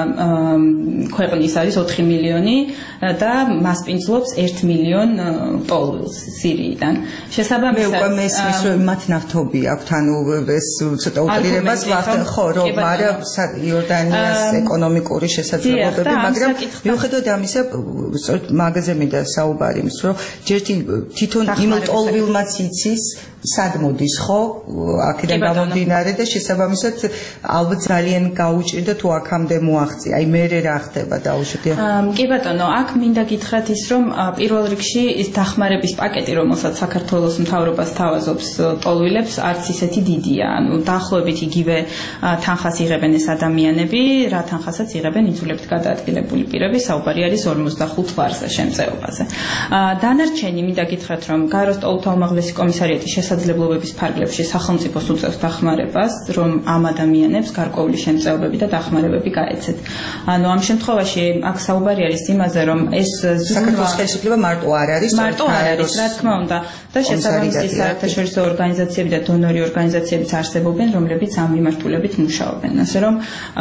ქვეყნის არის 4 მილიონი და მასპინძლობს 1 მილიონ ტოლვილს სირიიდან. შესაბამისად, მე მესმის, რომ მათ ნავთობი აქვთ, ეს ცოტა უტრირებას ვახდენ, ხო, რომ მაგრამ იორდანიას ეკონომიკური შესაძლებლობები, მაგრამ მიუხედავად ამისა, სწორედ მაგაზე მინდა საუბარი იმის, რომ ჯერთი თვითონ იმ ტოლვილმა იცის სად მოდის, ხო, აქედან გამომდინარე და შესაბამისად ალბათ ძალიან გაუჭირდა თუ აქამდე მოაღწია. აი მე რა ხდება დაუშვით. კი ბატონო, აქ მინდა გითხრათ ის, რომ პირველ რიგში ის დახმარების პაკეტი, რომელსაც საქართველოს მთავრობა სთავაზობს ტოლვილებს, არც ისეთი დიდია. დაახლოებით იგივე თანხას იღებენ ეს ადამიანები, რა თანხასაც იღებენ იძულებით გადაადგილებული პირები, საუბარი არის 45 ვარზე შემწეობაზე. დანარჩენი მინდა გითხრათ, რომ გაეროს ტოლთა უმაღლესი კომისარიატი შესაძლებლობების ფარგლებში სახელმწიფოს უწევს დახმარებას, რომ ამ ადამიანებს გარკვეული შემწეობები და დახმარებები გაეცეთ. ამ შემთხვევაში აქ საუბარი არის იმაზე, რომ ეს საქართველოს ხელისუფლება მარტო არ არის, რა თქმა უნდა, და შესაბამისი საერთაშორისო ორგანიზაციები და დონორი ორგანიზაციებიც არსებობენ, რომლებიც ამ მიმართულებით მუშაობენ. ასე რომ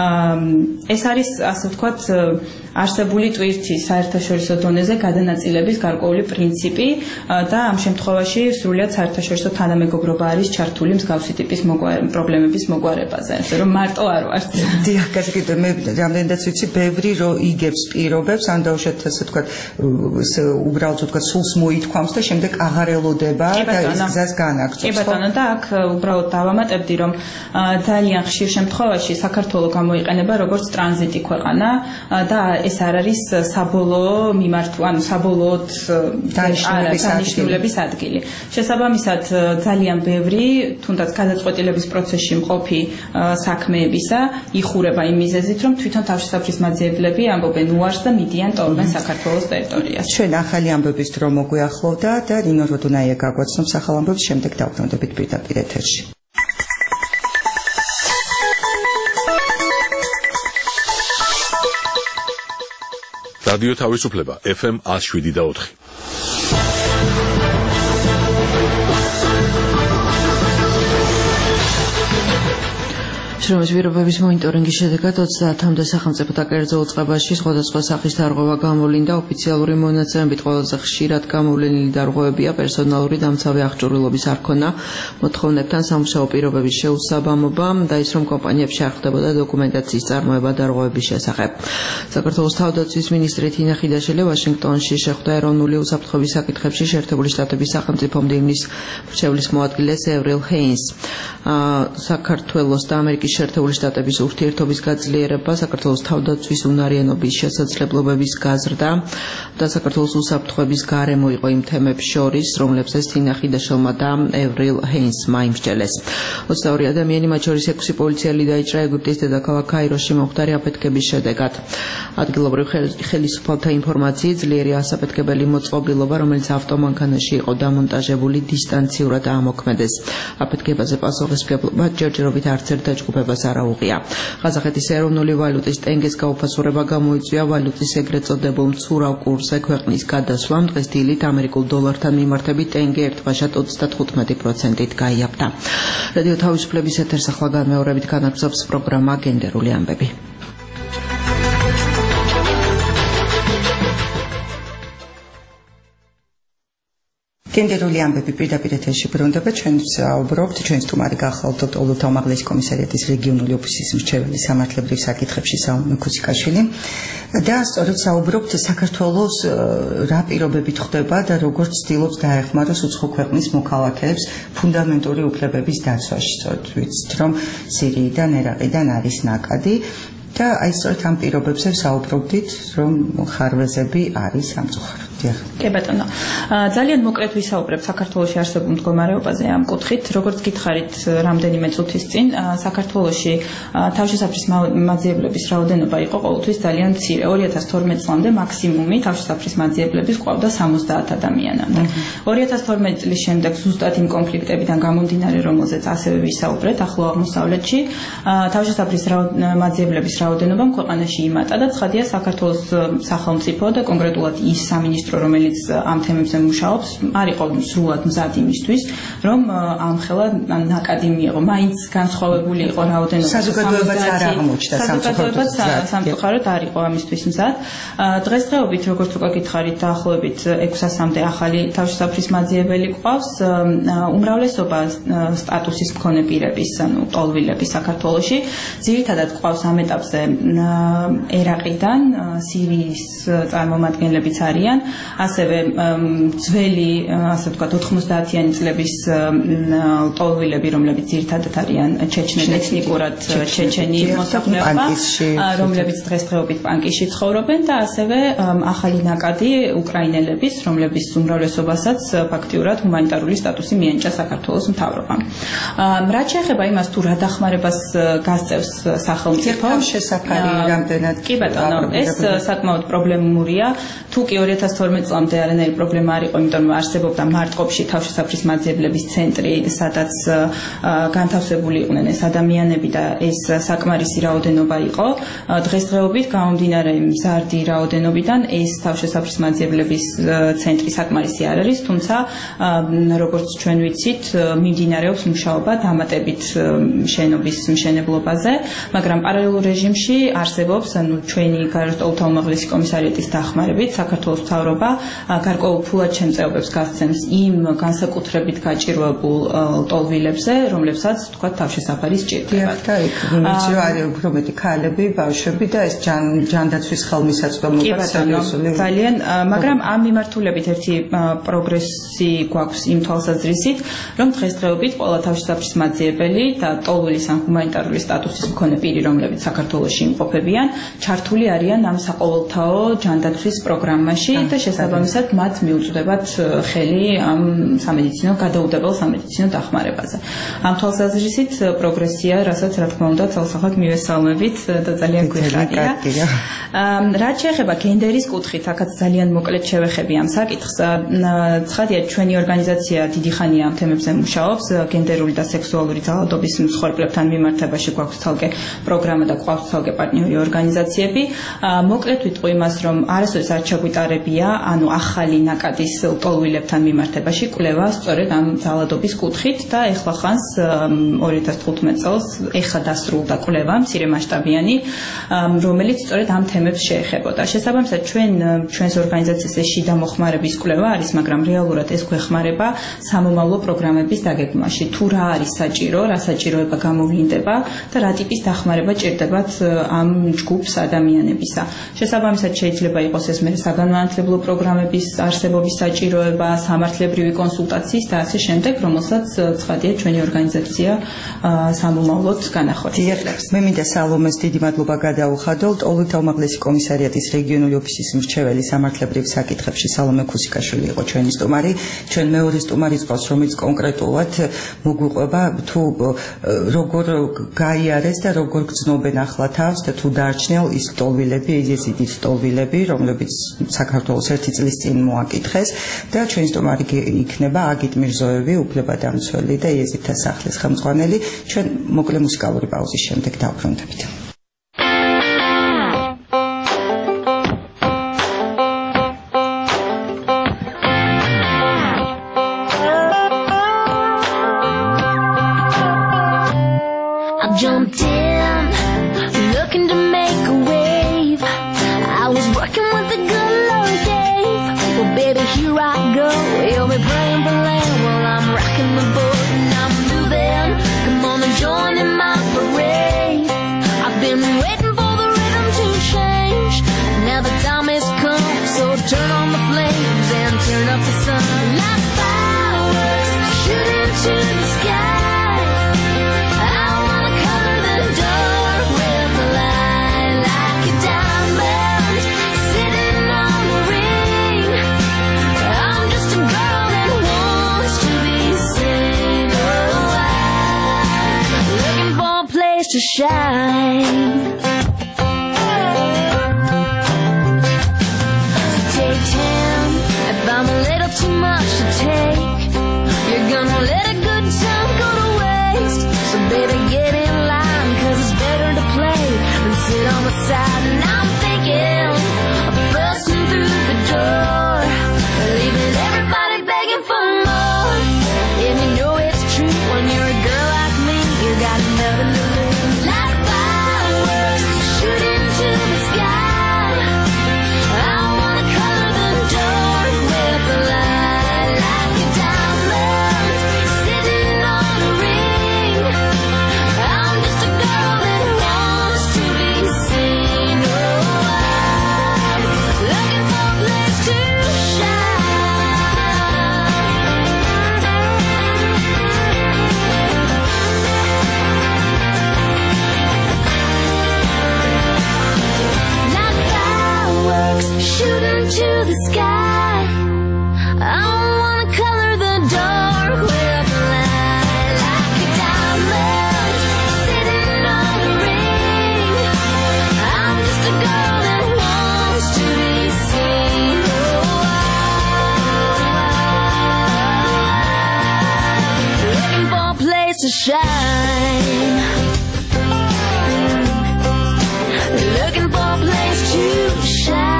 ეს არის, ასე ვთქვათ, არსებული ტვირთი საერთაშორისო დონეზე გადანაწილების გარკვეული პრინციპი და ამ შემთხვევაში სრულიად საერთაშორისო თანამეგობრობა არის ჩართული მსგავსი ტიპის პრობლემების მოგვარებაზე, ასე რომ მარტო არ ვართ. დიახ, კიდე მე რამდენადაც ვიცი, ბევრი რომ იგებს პირობებს, ან დაუშვათ ასე ვთქვათ, უბრალოდ ვთქვათ, სულს მოითქვამს და შემდეგ აღარ ელოდება და ის გზას განაგრძობს. კი ბატონო, და აქ უბრალოდ დავამატებდი, რომ ძალიან ხშირ შემთხვევაში საქართველო გამოიყენება როგორც ტრანზიტი ქვეყანა და ეს არ არის საბოლოო საბოლოოდ დანიშნულების ადგილი. შესაბამისად, ძალიან ბევრი, თუნდაც გადაწყვეტილების პროცესში მყოფი საქმეებისა იხურება იმ მიზეზით, რომ თვითონ თავშესაფრის მაძიებლები ამბობენ უარს და მიდიან ტოლმენ საქართველოს ტერიტორიას. ჩვენ ახალი ამბების დრო მოგვიახლოვდა და ნინო როდონაია გაგვაცნობს ახალ ამბებს, შემდეგ დავბრუნდებით პირდაპირ ეთერში. რადიო თავისუფლება FM 107.4. შრომის პირობების მონიტორინგის შედეგად 30-მდე სახელმწიფო და კერძო უწყებაში სხვადასხვა სახის დარღვევა გამოვლინდა. ოფიციალური მონაცემებით ყველაზე ხშირად გამოვლენილი დარღვევებია პერსონალური დამცავი აღჭურვილობის არქონა, მოთხოვნებთან სამუშაო პირობების შეუსაბამობა და ის, რომ კომპანიებში არ ხდებოდა დოკუმენტაციის წარმოება დარღვევების შესახებ. საქართველოს თავდაცვის მინისტრი თინა ხიდაშელი ვაშინგტონში შეხვდა ეროვნული უსაფრთხოების საკითხებში შეერთებული შტატების სახელმწიფო მდივნის მრჩევლის მოადგილეს ევრილ ჰეინს. საქართველოს და ამერიკის შეერთებული შტატების ურთიერთობის გაძლიერება, საქართველოს თავდაცვის უნარიანობის შესაძლებლობების გაზრდა და საქართველოს უსაფრთხოების გარემო იყო იმ თემებს შორის, რომლებსაც თინა ხიდაშელმა და ევრილ ჰეინსმა იმსჯელეს. 22 ადამიანი, მათ შორის 6 პოლიციელი დაიჭრა ეგვიპტის დედაქალაქ კაიროში მომხდარი აფეთქების შედეგად. ადგილობრივ ხელისუფალთა ინფორმაციით ძლიერი ასაფეთქებელი მოწყობილობა, რომელიც ავტომანქანაში იყო დამონტაჟებული, დისტანციურად აამოქმედეს. აფეთქებაზე პასუხისმგებლობა ჯერჯერობით არც ერთ დაჯგუფებას არ აუღია. ყაზახეთის ეროვნული ვალუტის ტენგის გაუფასურება გამოიწვია ვალუტის ეგრეთ წოდებულ მცურავ კურსზე ქვეყნის გადასვლამ. დღეს დილით ამერიკულ დოლართან მიმართებით ტენგი ერთბაშად 35%-ით გაიაფთა. რადიო თავისუფლების ეთერს ახლა განმეორებით განაგრძობს პროგრამა გენდერული ამბები. გენდერული ამბები პირდაპირ ეთერში ბრუნდება. ჩვენ საუბრობთ, ჩვენ სტუმარი გახლავთ დოქტორ უმაღლესი კომისარიატის რეგიონული ოფისის მრჩეველი სამართლებრივ საკითხებში საუნე ქუსიკაშვილი და სწორედ საუბრობთ საქართველოს რა პირობებით ხდება და როგორ ცდილობს დაეხმაროს უცხო ქვეყნის მოქალაქეებს ფუნდამენტური უფლებების დაცვაში. სწორედ ვიცით, რომ სირიიდან, ერაყიდან არის ნაკადი და აი სწორედ ამ პირობებზე საუბრობდით, რომ ხარვეზები არის სამწუხაროდ. კი ბატონო, ძალიან მოკლედ ვისაუბრებ საქართველოში არსებულ მდგომარეობაზე ამ კუთხით. როგორც გითხარით რამდენიმე წუთის წინ, საქართველოში თავშესაფრის მაძიებლების რაოდენობა იყო ყოველთვის ძალიან მცირე. 2012 წლამდე მაქსიმუმი თავშესაფრის მაძიებლების ყვავდა 70 ადამიანამდე. 2012 წლის შემდეგ ზუსტად იმ კონფლიქტებიდან გამომდინარე, რომელზეც ასევე ვისაუბრეთ ახლო აღმოსავლეთში, თავშესაფრის მაძიებლების რაოდენობა ქვეყანაში იმატა და ცხადია საქართველოს სახელმწიფო და კონკრეტულად ის სამინისტრო, რომელიც ამ თემებზე მუშაობს, არ იყო სრულად მზად იმისთვის, რომ ამხელა ნაკადი მიიღო. მაინც განსხვავებული იყო რაოდენობა. საზოგადოებაც არ აღმოჩნდა სამწუხაროდ არ იყო ამისთვის მზად. დღესდღეობით, როგორც უკვე გითხარით, დაახლოებით 600-მდე ახალი თავშესაფრის მაძიებელი გვყავს. უმრავლესობა სტატუსის მქონე პირების, ანუ ტოლვილების საქართველოში. ძირითადად გვყავს ამ ეტაპზე ერაყიდან, სირიის წარმომადგენლებიც არიან. ასევე ძველი, ასე ვთქვათ, 90-იანი წლების ტოლვილები, რომლებიც ძირითადად არიან ჩეჩნელი, ეთნიკურად ჩეჩენი მოსახლეობა, რომლებიც დღესდღეობით პანკისში ცხოვრობენ და ასევე ახალი ნაკადი უკრაინელების, რომლების უმრავლესობასაც ფაქტიურად ჰუმანიტარული სტატუსი მიენიჭა საქართველოს მთავრობამ. რაც შეეხება იმას, თუ რა დახმარებას გასწევს სახელმწიფო, შესაფარი რამდენად კი ბატონო, ეს საკმაოდ პრობლემურია. თუ კი 2012 წლამდე არანაირი პრობლემა არ იყო, იმიტომ რომ არსებობდა მარტყოფში თავშესაფრის მაძიებლების ცენტრი, სადაც განთავსებული იყვნენ ეს ადამიანები და ეს საკმარისი რაოდენობა იყო. დღესდღეობით გამომდინარე მზარდი რაოდენობიდან ეს თავშესაფრის მაძიებლების ცენტრი საკმარისი არ არის, თუმცა როგორც ჩვენ ვიცით, მიმდინარეობს მუშაობა დამატებით შენობის მშენებლობაზე, მაგრამ პარალელურ რეჟიმში არსებობს, ანუ ჩვენი გარკვეულთა უმაღლესი კომისარიატის დახმარებით საქართველოს მთავრობა გარკვეულ ფულად შემწეობებს გასცემს იმ განსაკუთრებით გაჭირვებულ ტოლვილებზე, რომლებსაც თქვა თავშესაფარი სჭირდება. და იქ ვიცი, არის უფრო მეტი ქალები, ბავშვები და ეს ჯანდაცვის ხელმისაწვდომობა სერიოზული. ძალიან, მაგრამ ამ მიმართულებით ერთი პროგრესი გვაქვს იმ თვალსაზრისით, რომ დღესდღეობით ყველა თავშესაფრის მაძიებელი და ტოლვილის ან ჰუმანიტარული სტატუსის მქონე პირი, რომლებიც საქართველოში იმყოფებიან, ჩართული არიან ამ საყოველთაო ჯანდაცვის პროგრამაში და შესაბამისად მათ მიუწვდებათ ხელი ამ სამედიცინო გადაუდებელ სამედიცინო დახმარებაზე. ამ თვალსაზრისით პროგრესია, რასაც რა თქმა უნდა ცალსახად მივესალმებით და ძალიან გვიხარია. რაც შეეხება გენდერის კუთხით, აქაც ძალიან მოკლედ შევეხები ამ საკითხს. ცხადია, ჩვენი ორგანიზაცია დიდი ხანია ამ თემებზე მუშაობს, გენდერული და სექსუალური ძალადობის მსხვერპლებთან მიმართებაში გვაქვს ცალკე პროგრამა და გვაქვს ცალკე პარტნიორი ორგანიზაციები. მოკლედ ვიტყვი იმას, რომ არასოდეს არ ჩაგვიტარებია ანუ ახალი ნაკადის ლტოლვილებთან მიმართებაში კვლევა სწორედ ამ ძალადობის კუთხით და ეხლა ხანს 2015 წელს ეხლა დასრულდა კვლევა მცირემასშტაბიანი, რომელიც სწორედ ამ თემებს შეეხებოდა. შესაბამისად ჩვენს ორგანიზაციის შიდა მოხმარების კვლევა არის, მაგრამ რეალურად ეს გვეხმარება სამომავლო პროგრამების დაგეგმვაში. თუ რა არის საჭირო, რა საჭიროება გამოვლინდება და რა ტიპის დახმარება ჭირდებათ ამ ჯგუფს ადამიანებისა. შესაბამისად შეიძლება იყოს ეს მე საგანმანათლებლო პროგრამების არსებობის საჭიროება, სამართლებრივი კონსულტაციის და ასე შემდეგ, რომელსაც ცხადია ჩვენი ორგანიზაცია სამომავლოდ განახორციელებს. მე მინდა სალომეს დიდი მადლობა გადაუხადო. ლტოლვილთა უმაღლესი კომისარიატის რეგიონული ოფისის მრჩეველი სამართლებრივ საკითხებში სალომე ქუსიკაშვილი იყო ჩვენი სტუმარი. ჩვენ მეორე სტუმარიც ყავს, რომელიც კონკრეტულად მოგვიყვება თუ როგორ გაიარეს და როგორ გრძნობენ ახლა თავს და თუ დარჩნელ ის ლტოლვილები, ის დიდი ლტოლვილები, რომლებიც საქართველოს ერთი წლის წინ მოაკითხეს და ჩვენი სტუმარი იქნება აგით მირზოევი, უფლებადამცველი და იეზიდთა სახლის ხელმძღვანელი. ჩვენ მოკლე მუსიკალური პაუზის შემდეგ დავბრუნდებით. Jumped in, looking to make a wave. I was working with the good Lord Dave. Well, baby, here I go. You'll be praying for land while I'm rocking the boat and I'm moving. Come on and join in my parade. I've been waiting for the rhythm to change. Now the time has come, so turn on the flames and turn up the sun. Like fireworks shooting to the sky. To shine. So take 10 if I'm a little too much to take. You're gonna let a good time go to waste. So baby, get in line, 'cause it's better to play than sit on the side. And I'm thinking of busting through the door, leaving everybody begging for more. And you know it's true when you're a girl like me, you got nothing to lose. Shooting to the sky, I wanna color the dark with the light, like a diamond sitting on a ring. I'm just a girl that wants to be seen. Oh, I'm looking for a place to shooting to the sky. I wanna color the dark with the light, like a diamond sitting on a ring. I'm just a girl that wants to be seen. Oh, I'm looking for a place to shine. Looking for a place to shine.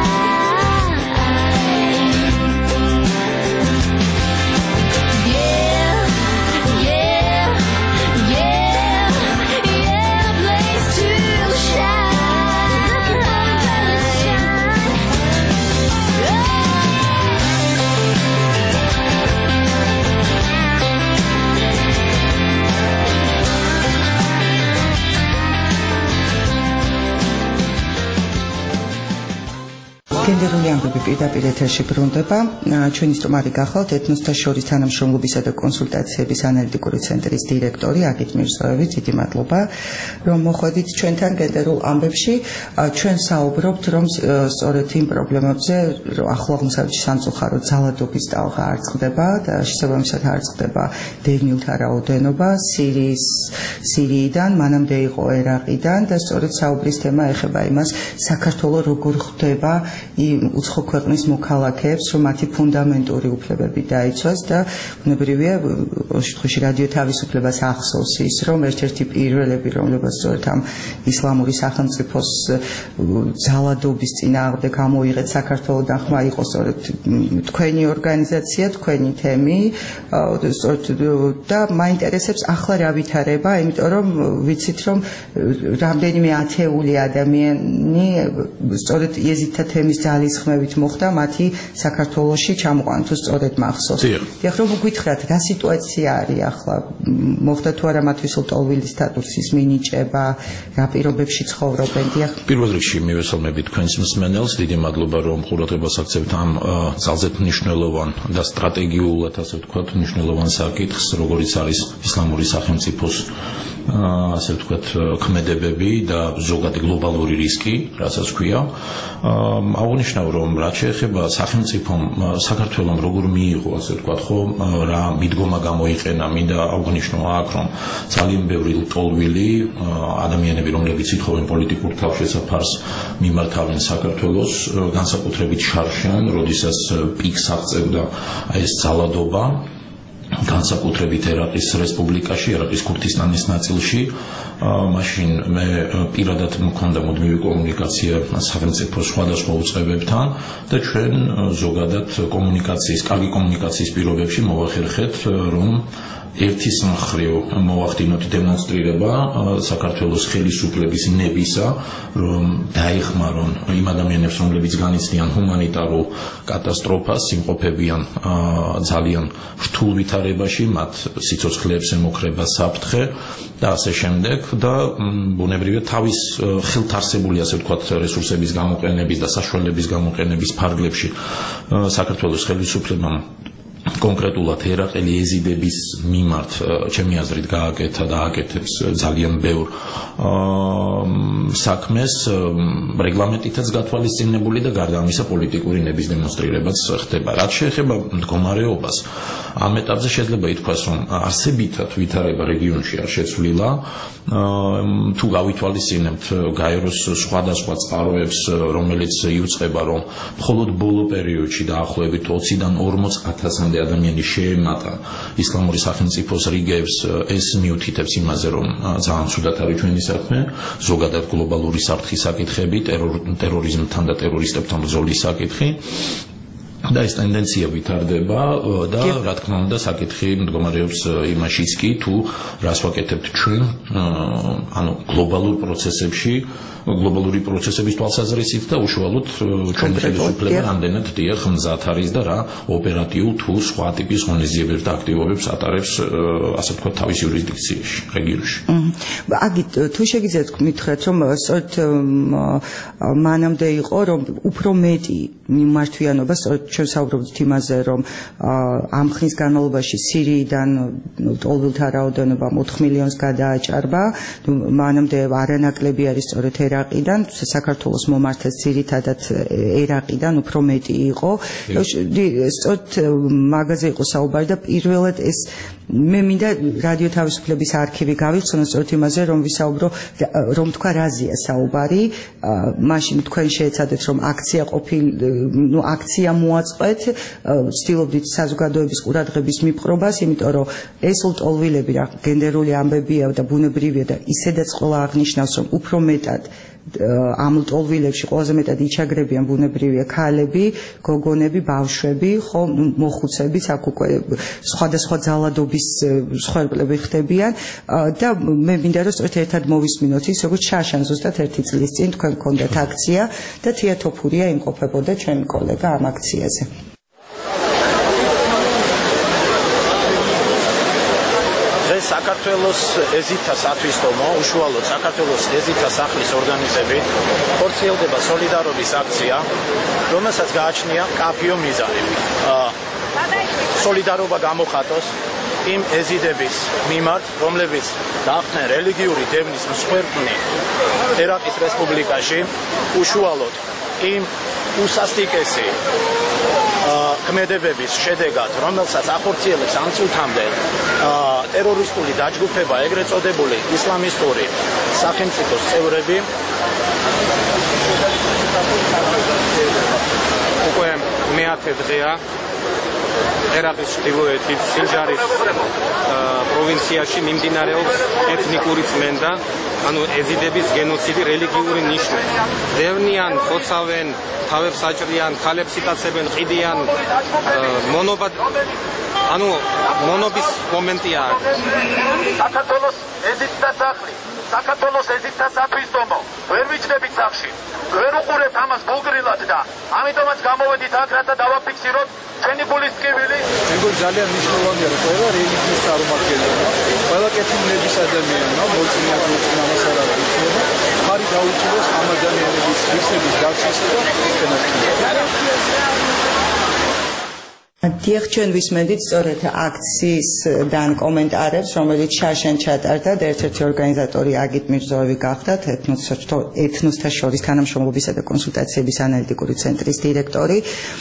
გენდერული ამბები პირდაპირ ეთერში ბრუნდება. ჩვენი სტუმარი გახლავთ ეთნოსთა შორის თანამშრომლობისა და კონსულტაციების ანალიტიკური ცენტრის დირექტორი აგით მირზოევი. დიდი მადლობა, რომ მოხვედით ჩვენთან გენდერულ ამბებში. ჩვენ საუბრობთ, რომ სწორედ იმ პრობლემებზე, რომ ახლომსაჯი სამწუხაროდ ძალადობის ტალღა არ წყდება და შესაბამისად არ წყდება დევნილთა რაოდენობა სირიიდან, მანამდე იყო ერაყიდან და სწორედ საუბრის თემა ეხება იმას, საქართველოს როგორ ხვდება იმ უცხო ქვეყნის მოქალაქეებს, რომ მათი ფუნდამენტური უფლებები დაიცვას და ბუნებრივია შემთხვევაში რადიო თავისუფლებას ახსოვს ის, რომ ერთ-ერთი პირველები, რომლებსაც სწორედ ამ ისლამური სახელმწიფოს ძალადობის წინააღმდეგ გამოიღეთ საქართველოდან ხმა იყო სწორედ თქვენი ორგანიზაცია, თქვენი თემი, და მაინტერესებს ახლა რა ვითარება, იმიტომ რომ ვიცით რომ რამდენიმე ათეული ადამიანი სწორედ იეზიდთა თემის ძალისხმევით მოხდა მათი საქართველოში ჩამოყვანა, თუ სწორედ მახსოვს. დიახ, რომ გითხრათ რა სიტუაცია არის ახლა, მოხდა თუ არა მათთვის ლტოლვილის სტატუსის მინიჭება, რა პირობებში ცხოვრობენ, დიახ. პირველ რიგში მივესალმებით თქვენს მსმენელს, დიდი მადლობა რომ ყურადღებას აქცევთ ამ ძალზედ მნიშვნელოვან და სტრატეგიულად ასე ვთქვათ მნიშვნელოვან საკითხს, როგორიც არის ისლამური სახელმწიფოს ასე ვთქვათ ქმედებები და ზოგადი გლობალური რისკი, რასაც ქვია. აღნიშნავ რომ რაც შეეხება სახელმწიფომ საქართველოს როგორ მიიღო ასე ვთქვათ ხო რა მიდგომა გამოიყენა, მინდა აღნიშნო აქ რომ ძალიან ბევრი ლტოლვილი ადამიანები რომლებიც ითხოვენ პოლიტიკურ თავშესაფარს მიმართავენ საქართველოს განსაკუთრებით შარშან, როდესაც პიკს აღწევდა ეს ძალადობა განსაკუთრებით ერაყის რესპუბლიკაში, ერაყის ქურთისტანის ნაწილში. მაშინ მე პირადად მქონდა მუდმივი კომუნიკაცია სახელმწიფოს სხვადასხვა უწყებებთან და ჩვენ ზოგადად კარგი კომუნიკაციის პირობებში მოვახერხეთ, რომ ერთის მხრივ მოვახდინოთ დემონსტრირება საქართველოს ხელისუფლების ნებისა, რომ დაეხმარონ იმ ადამიანებს, რომლებიც განიცდიან ჰუმანიტარულ კატასტროფას, იმყოფებიან ძალიან რთულ ვითარებაში, მათ სიცოცხლეებს ემუქრება საფრთხე და ასე შემდეგ და ბუნებრივია თავის ხელთარსებული ასე ვთქვათ რესურსების გამოყენების და საშუალებების გამოყენების ფარგლებში საქართველოს ხელისუფლებამ კონკრეტულად ერაყელი ეზიდების მიმართ ჩემი აზრით გააკეთა და აკეთებს ძალიან ბევრ საქმეს, რეგლამენტითაც გათვალისწინებული და გარდა ამისა პოლიტიკური ნების დემონსტრირებაც ხდება. რაც შეეხება მდგომარეობას, ამ ეტაპზე შეიძლება ითქვას, რომ არსებითად ვითარება რეგიონში არ შეცვლილა. თუ გავითვალისწინებთ გაეროს სხვადასხვა წყაროებს, რომელიც იუწყება, რომ მხოლოდ ბოლო პერიოდში დაახლოებით 20-დან 40,000-მდე ადამიანი შეემატა ისლამური სახელმწიფოს რიგებს, ეს მიუთითებს იმაზე, რომ ძალიან ცუდად არის ჩვენი საქმე, ზოგადად გლობალური საფრთხის საკითხები, ტერორიზმთან და ტერორისტებთან ბრძოლის საკითხი. და ეს ტენდენცია ვითარდება და რა თქმა უნდა საკითხი მდგომარეობს იმაშიც კი თუ რას ვაკეთებთ ჩვენ გლობალურ პროცესებში, გლობალური პროცესების თვალსაზრისით და უშუალოდ ჩვენი ხელისუფლება რამდენად დიახ მზად არის და რა ოპერატიულ თუ სხვა ტიპის ღონისძიებებს და აქტივობებს ატარებს ასე ვთქვათ თავის იურისდიქციაში, რეგიონში. აგით თუ შეგიძლიათ გითხრათ რომ სწორედ მანამდე იყო რომ უფრო მეტი მიმართვიანობა სწორედ ჩვენ საუბრობთ იმაზე რომ ამ ხნის განმავლობაში სირიიდან ლტოლვილთა რაოდენობა 4 მილიონს გადააჭარბა, მანამდე არანაკლები არის სწორედ ერაყიდან, საქართველოს მომართეს ძირითადად ერაყიდან უფრო მეტი იყო. სწორედ მაგაზე იყო საუბარი და პირველად ეს მე მინდა რადიო თავისუფლების არქივი გავიხსენო სწორედ იმაზე რომ ვისაუბრო რომ თქვა რაზეა საუბარი, მაშინ თქვენ შეეცადეთ რომ აქცია მოაწყეთ, ვცდილობდით საზოგადოების ყურადღების მიპყრობას, იმიტომ რომ ეს ლტოლვილები რა გენდერული ამბებია და ბუნებრივია და ისედაც ყველა აღნიშნავს რომ უფრო მეტად ამ ლტოლვილებში ყველაზე მეტად იჩაგრებიან ბუნებრივია ქალები, გოგონები, ბავშვები, ხო, მოხუცებიც აქ უკვე სხვადასხვა ძალადობის მსხვერპლები ხდებიან და მე მინდა რომ სწორედ ერთად მოვისმინოთ ის, როგორც შაშან ზუსტად 1 წლის წინ თქვენ გქონდათ აქცია და თია თოფურია იმყოფებოდა ჩემი კოლეგა ამ აქციაზე. საქართველოს ეზითა სათვისტომო, უშუალოდ საქართველოს ეზითა სახლის ორგანიზებით ხორციელდება სოლიდარობის აქცია, რომელსაც გააჩნია კაფიო მიზანი. სოლიდარობა გამოხატოს იმ ეზიდების მიმართ, რომლებიც დაახდნენ რელიგიური დევნის მსხვერპლნი ერაყის რესპუბლიკაში, უშუალოდ იმ უსასტიკესი ქმედებების შედეგად, რომელსაც ახორციელებს ამ წუთამდე ტერორისტული დაჯგუფება, ეგრეთ წოდებული ისლამისტური სახელმწიფოს წევრები, უკვე მეათე დღეა ერაყის ჩრდილოეთით სინჯარის პროვინციაში მიმდინარეობს ეთნიკური წმენდა, ანუ ეზიდების გენოციდი რელიგიური ნიშნით. დევნიან, ხოცავენ, თავებს აჭრიან, ქალებს იტაცებენ, ყიდიან, ანუ მონობის მომენტია. საქართველოს ეზიდთა სახლი, საქართველოს ეზიდთა საფისტომო, ვერ ვიჩნებით სახში. ვერ უყურებთ ამას ბულგრილად და ამიტომაც გამოვედით აქ, რათა დავაფიქსიროთ ჩვენი გულის ტკივილი. მეგონი ძალიან მნიშვნელოვანია, რომ ყველა რელიგიის წარმომადგენელმა, ყველა კეთილნების ადამიანმა მოწინააღმდეგე ამას არ არის იცოდა, ხარი დაუჭიროს ამ ადამიანების ისების დაცვისა და შენარჩუნა. დიახ, ჩვენ ვისმენთ სწორედ აქციისგან კომენტარებს, რომელიც შაშენ ჩატარდა და ერთ-ერთი ორგანიზატორი აგიტ მირზოევი გახდათ, ეთნოსთა შორის თანამშრომლობისა და კონსულტაციების ანალიტიკური ცენტრის დირექტორი.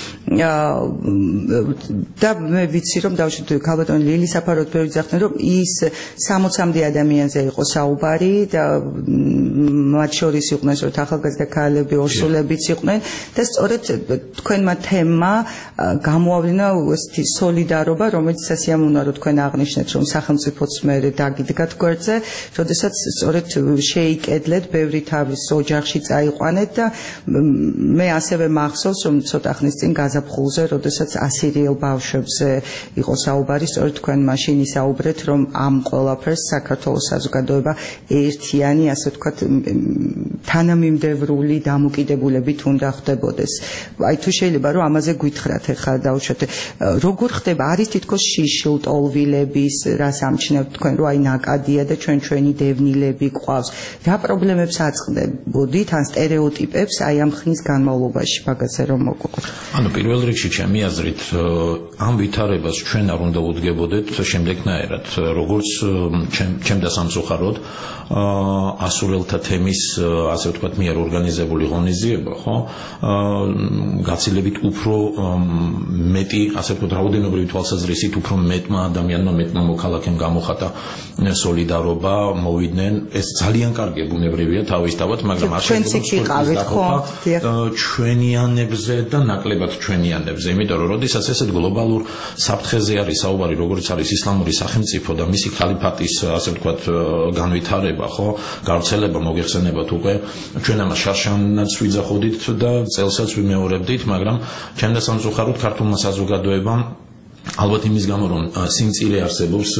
და მე ვიცი, რომ დავუშვით ქალბატონი ლილი საფაროდ ბევრი ძახდნენ, რომ ის 60-მდე ადამიანზე იყო საუბარი და მათ შორის იყვნენ სწორედ ახალგაზრდა ქალები, ორსულებიც იყვნენ და სწორედ თქვენმა თემმა გამოავლინა ესეთი სოლიდარობა, რომელიც სასიამოვნოა, რომ თქვენ აღნიშნეთ, რომ სახელმწიფოც მე დაგიდგათ გვერდზე, როდესაც სწორედ შეიკედლეთ, ბევრი თავის ოჯახში წაიყვანეთ და მე ასევე მახსოვს, რომ ცოტა ხნის წინ გაზაფხულზე, როდესაც ასირიელ ბავშვებზე იყო საუბარი, სწორედ თქვენ მაშინ ისაუბრეთ, რომ ამ ყველაფერს საქართველოს საზოგადოება ერთიანი, ასე ვთქვათ, თანამიმდევრული დამოკიდებულებით უნდა ხდებოდეს. აი თუ შეიძლება რომ ამაზე გითხრათ ახლა დავუშვათ როგორ ხდება არის თითქოს შიშილტოლვილების რას ამჩნევთ თქვენ რომ აი ნაკადია და ჩვენი დევნილები ყავს რა პრობლემებს აწყდებოდით ან სტერეოტიპებს აი ამ ხნის განმავლობაში მაგაზე რომ მოგვიყვეთ ანუ პირველ რიგში ჩემი აზრით ამ ვითარებას ჩვენ არ უნდა უდგებოდეთ შემდეგნაირად როგორც ჩემ დასამწუხაროდ ასურელთა თემის ასე ვთქვათ მიერ ორგანიზებული ღონისძიება ხო გაცილებით უფრო მეტი ასე ვთქვათ რაოდენობრივი თვალსაზრისით უფრო მეტმა ადამიანმა მეტმა მოქალაქემ გამოხატა სოლიდარობა მოვიდნენ ეს ძალიან კარგია ბუნებრივია თავისთავად მაგრამ არ შეიძლება ჩვენიანებზე და ნაკლებად ჩვენიანებზე იმიტომ რომ როდესაც ესეთ გლობალურ საფრთხეზე არის საუბარი როგორც არის ისლამური სახელმწიფო და მისი ხალიფატის ასე ვთქვათ განვითარება ხო გავრცელება მოგეხსენებათ უკვე ჩვენ ამას შარშანაც ვიძახოდით და წელსაც ვიმეორებდით მაგრამ ჩემ დასამწუხაროდ ქართულმა საზოგადოებამ ალბათ იმის გამო რომ სიმწირე არსებობს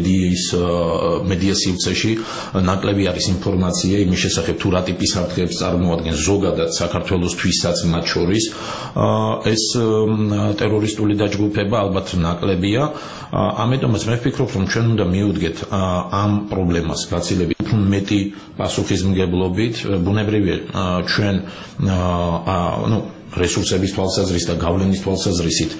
მედია სივრცეში ნაკლები არის ინფორმაცია იმის შესახებ თუ რა ტიპის საფრთხეებს წარმოადგენს ზოგადად საქართველოსთვისაც მათ შორის ეს ტერორისტული დაჯგუფება ალბათ ნაკლებია ამიტომაც მე ვფიქრობ რომ ჩვენ უნდა მივუდგეთ ამ პრობლემას გაცილებით უფრო მეტი პასუხისმგებლობით ბუნებრივია ჩვენ რესურსების თვალსაზრისით და გავლენის თვალსაზრისით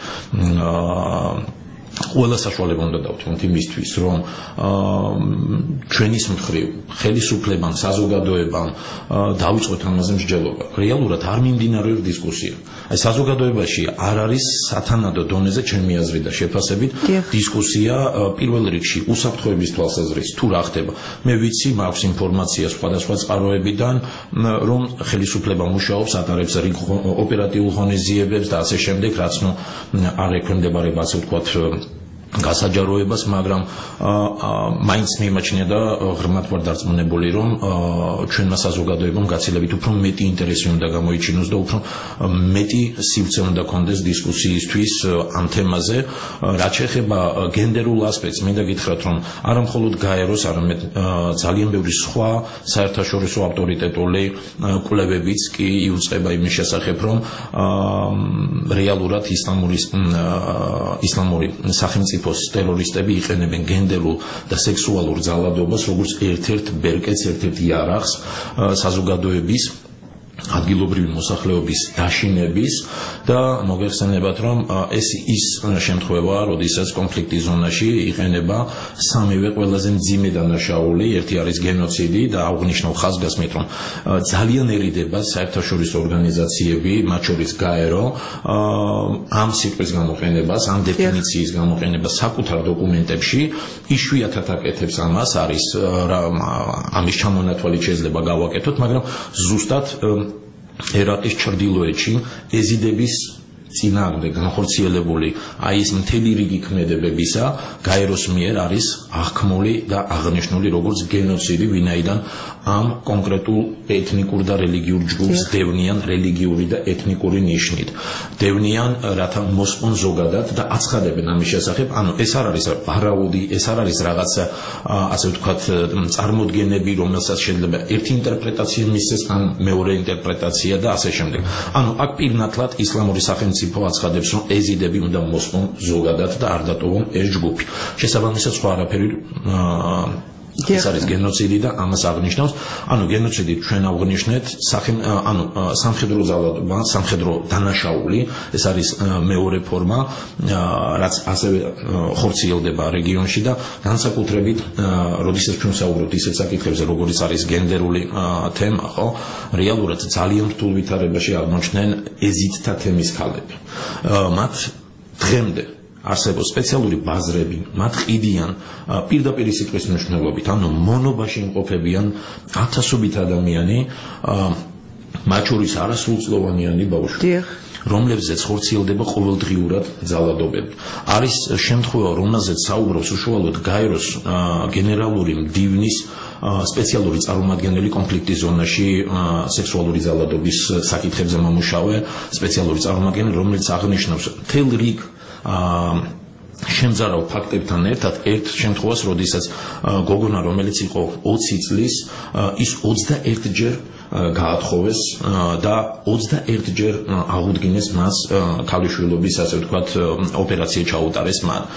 ყველა საშუალება უნდა დავთვალოთ იმისთვის რომ ჩვენის მხრივ ხელისუფლებამ საზოგადოებამ დავიწყოთ ამაზე მსჯელობა რეალურად არ მიმდინარეობს დისკუსია აი საზოგადოებაში არ არის სათანადო დონეზე ჩემი აზრით და შეფასებით დისკუსია პირველ რიგში უსაფრთხოების თვალსაზრისით თუ რა ხდება მე ვიცი მაქვს ინფორმაცია სხვადასხვა წყაროებიდან რომ ხელისუფლება მუშაობს ატარებს რიგ ოპერატიულ ღონისძიებებს და ასე შემდეგ რაც არ ექვემდებარება ასე ვთქვათ გასაჯაროებას, მაგრამ მაინც მიმაჩნია და ღრმად ვარ დარწმუნებული, რომ ჩვენმა საზოგადოებამ გაცილებით უფრო მეტი ინტერესი უნდა გამოიჩინოს და უფრო მეტი სივრცე უნდა კონდეს დისკუსიისთვის ამ თემაზე. რაც შეეხება გენდერულ ასპექტს, მინდა გითხრათ, რომ არა მხოლოდ გაეროს, არამედ ძალიან ბევრი სხვა საერთაშორისო ავტორიტეტული კვლევებიც კი იუწყება იმის შესახებ, რომ რეალურად ისლამური სახელმწიფო ტერორისტები იყენებენ გენდერულ და სექსუალურ ძალადობას როგორც ერთ-ერთ ბერკეტს, ერთ-ერთ იარაღს საზოგადოების ადგილობრივი მოსახლეობის დაშინების და მოგეხსენებათ, რომ ეს ის შემთხვევაა, როდესაც კონფლიქტის ზონაში იყენება სამივე ყველაზე მძიმე დანაშაული, ერთი არის გენოციდი და აღნიშნულ ხაზგასმით, რომ ძალიანერიდება საერთაშორისო ორგანიზაციები, მათ შორის გაერო, ამ სიტყვის გამოყენებას, ამ დეფინიციის გამოყენებას საკუთარ დოკუმენტებში, იშვიათად აკეთებს ამას, არის ამის ჩამონათვალით შეიძლება გავაკეთოთ, მაგრამ ზუსტად ერაყის ჩრდილოეთში ეზიდების წინააღმდეგ განხორციელებული აი ეს მთელი რიგი ქმედებებისა გაეროს მიერ არის აღქმული და აღნიშნული როგორც გენოციდი, ვინაიდან ამ კონკრეტულ ეთნიკურ და რელიგიურ ჯგუფს დევნიან რელიგიური და ეთნიკური ნიშნით. დევნიან რათა მოსპონ ზოგადად და აცხადებენ ამის შესახებ, ანუ ეს არ არის ვარაუდი, ეს არ არის რაღაცა ასე ვთქვათ წარმოდგენები, რომელსაც შეიძლება ერთი ინტერპრეტაცია მისცეს, ან მეორე ინტერპრეტაცია და ასე შემდეგ. ანუ აქ პირნათლად ისლამური სახელმწიფო აცხადებს, რომ ეზიდები უნდა მოსპონ ზოგადად და არ დატოვონ ეს ჯგუფი. შესაბამისად სხვა არაფერი ეს არის გენოციდი და ამას აღნიშნავს. ანუ გენოციდი ჩვენ აღნიშნეთ სამხედრო ძალადობა, სამხედრო დანაშაული, ეს არის მეორე ფორმა, რაც ასევე ხორციელდება რეგიონში და განსაკუთრებით, როდესაც ჩვენ საუბრობთ ისეთ საკითხებზე, როგორიც არის გენდერული თემა, ხო? რეალურად ძალიან რთულ ვითარებაში აღმოჩნდნენ ეზიდთა თემის ქალები. მათ დღემდე არსებობს სპეციალური ბაზრები, მათ ყიდიან პირდაპირ სიტყვის მნიშვნელობით, ანუ მონობაში იმყოფებიან ათასობით ადამიანი, მათ შორის არასრულწლოვანიანი ბავშვი, რომლებზეც ხორციელდება ყოველდღიურად ძალადობები. არის შემთხვევა, რომელზეც საუბრობს უშუალოდ გაეროს გენერალური მდივნის სპეციალური წარმომადგენელი კონფლიქტის ზონაში სექსუალური ძალადობის საკითხებზე მომუშავე სპეციალური წარმომადგენელი, რომელიც აღნიშნავს მთელ რიგ შემზარავ ფაქტებთან ერთად ერთ შემთხვევას, როდესაც გოგონა, რომელიც იყო 20 წლის, ის 21-ჯერ გაათხოვეს და 21-ჯერ აღუდგინეს მას ქალიშვილობის, ასე ვთქვათ, ოპერაცია ჩაუტარეს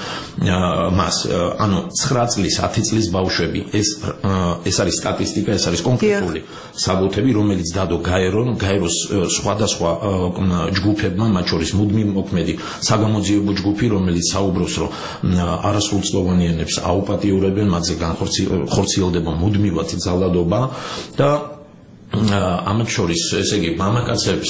მას. ანუ 9 წლის, 10 წლის ბავშვები, ეს არის სტატისტიკა, ეს არის კონკრეტული საბუთები, რომელიც დადო გაეროს სხვადასხვა ჯგუფებმა, მათ შორის მუდმივ მოქმედი საგამოძიებო ჯგუფი, რომელიც საუბრობს, რომ არასრულწლოვანიანებს აუპატიურებენ, მათზე განხორციელდება მუდმივად ძალადობა და ამათ შორის, ესე იგი, მამაკაცებს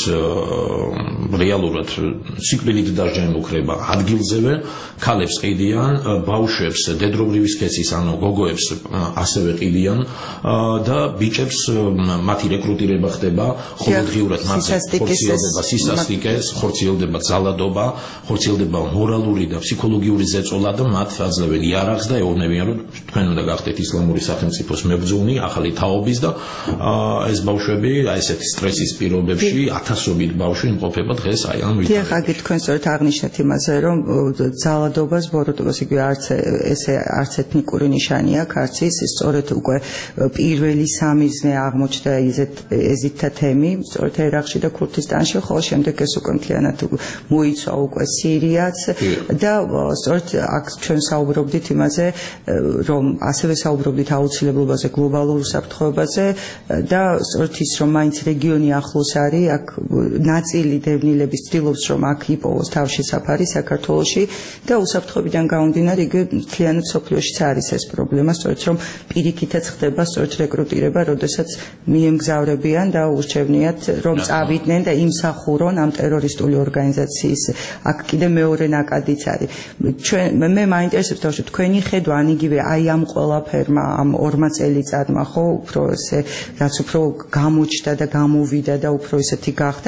რეალურად სიკვდილით დასჯა ემუქრება ადგილზევე, ქალებს ყიდიან, ბავშვებს დედრობრივი სქესის, ანუ გოგოებს ასევე ყიდიან და ბიჭებს მათი რეკრუტირება ხდება, ყოველდღიურად მათზე ხორციელდება სისასტიკე, ხორციელდება ძალადობა, ხორციელდება მორალური და ფსიქოლოგიური ზეწოლა და მათ აძლევენ იარაღს და ეუბნებიან, რომ თქვენ უნდა გახდეთ ისლამური სახელმწიფოს მებრძოლი, ახალი თაობის და ეს ბავშვები აი ესეთი სტრესის პირობებში ათასობით ბავშვი იმყოფება დღეს აი ამ ვითარებაში. დიახ, აგ თქვენ სწორედ აღნიშნეთ იმაზე, რომ ძალადობას, ბოროტებას იგივე არც ეთნიკური ნიშანი აქვს, არც ის სწორედ უკვე პირველი სამიზნე აღმოჩნდა ეზიდთა თემი, სწორედ ერაყში და ქურთისტანში, ხოლო შემდეგ ეს უკვე მთლიანად მოიცვა უკვე სირიაც და სწორედ აქ ჩვენ საუბრობდით იმაზე, რომ ასევე საუბრობდით აუცილებლობაზე, გლობალურ უსაფრთხოებაზე და სწორედ ის, რომ მაინც რეგიონი ახლოს არის, აქ ნაწილი დევნილების ცდილობს, რომ აქ იპოვოს თავშესაფარი საქართველოში და უსაფრთხოებიდან გამომდინარე, იგივე მთლიანად სოფლიოშიც არის ეს პრობლემა, სწორედ რომ პირიქითაც ხდება სწორედ რეკრუტირება, როდესაც მიემგზავრებიან და ურჩევნიათ, რომ წავიდნენ და იმსახურონ ამ ტერორისტული ორგანიზაციის. აქ კიდე მეორე ნაკადიც არის. მე მაინტერესებს თავში თქვენი ხედვა, ან იგივე აი ამ ყველაფერმა, ამ 2 წელიწადმა, ხო, უფრო ესე რაც უფრო გამოჩნდა და გამოვიდა და უფრო ისეთი გახდა,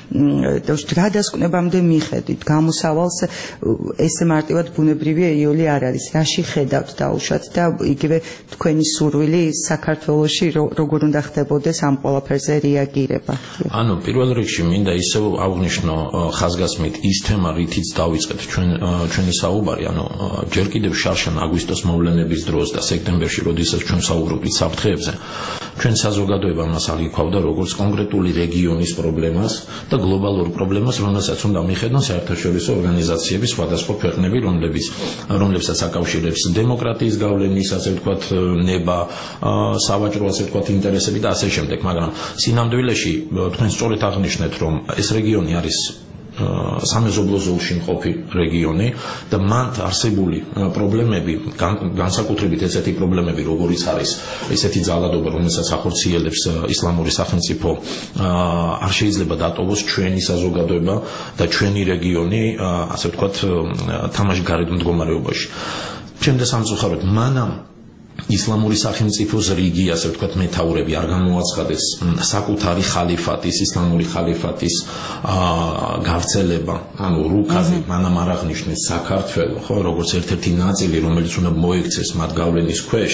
რა დასკვნებამდე მიხედით გამოსავალს, ესე მარტივად ბუნებრივი ეიოლი არ არის. რაში ხედავთ დაუშვათ და იგივე თქვენი სურვილი საქართველოში როგორ უნდა ხდებოდეს ამ ყველაფერზე რეაგირება? ანუ პირველ რიგში მინდა ისევ აღნიშნო ხაზგასმით ის თემა, რითიც დავიწყეთ ჩვენი საუბარი, ანუ ჯერ კიდევ შარშან აგვისტოს მოვლენების დროს და სექტემბერში, როდესაც ჩვენ საუბრობთ საფრთხეებზე, ჩვენ საზოგადოება მას აღიქვავდა როგორც კონკრეტული რეგიონის პრობლემას და გლობალურ პრობლემას, რომელსაც უნდა მიხედონ საერთაშორისო ორგანიზაციების სხვადასხვა ქვეყნები, რომლებსაც აკავშირებს დემოკრატიის გავლენის, ასე ვთქვათ, ნება, სავაჭრო, ასე ვთქვათ, ინტერესები და ასე შემდეგ, მაგრამ სინამდვილეში თქვენ სწორედ აღნიშნეთ, რომ ეს რეგიონი არის სამეზობლო ზოლში მყოფი რეგიონი და მან არსებული პრობლემები, განსაკუთრებით ესეთი პრობლემები, როგორიც არის ესეთი ძალადობა, რომელსაც ახორციელებს ისლამური სახელმწიფო, არ შეიძლება დატოვოს ჩვენი საზოგადოება და ჩვენი რეგიონი, ასე ვთქვათ, თამაშგარეთ მდგომარეობაში. ჩემს სამწუხაროდ, მანამ ისლამური სახელმწიფოს რიგი, ასე ვთქვათ, მეთაურები არ გამოაცხადეს საკუთარი ხალიფატის, ისლამური ხალიფატის გავრცელება, ანუ რუკაზე მანამ არ აღნიშნეს საქართველო, ხო, როგორც ერთ-ერთი ნაწილი, რომელიც უნდა მოექცეს მათ გავლენის ქვეშ,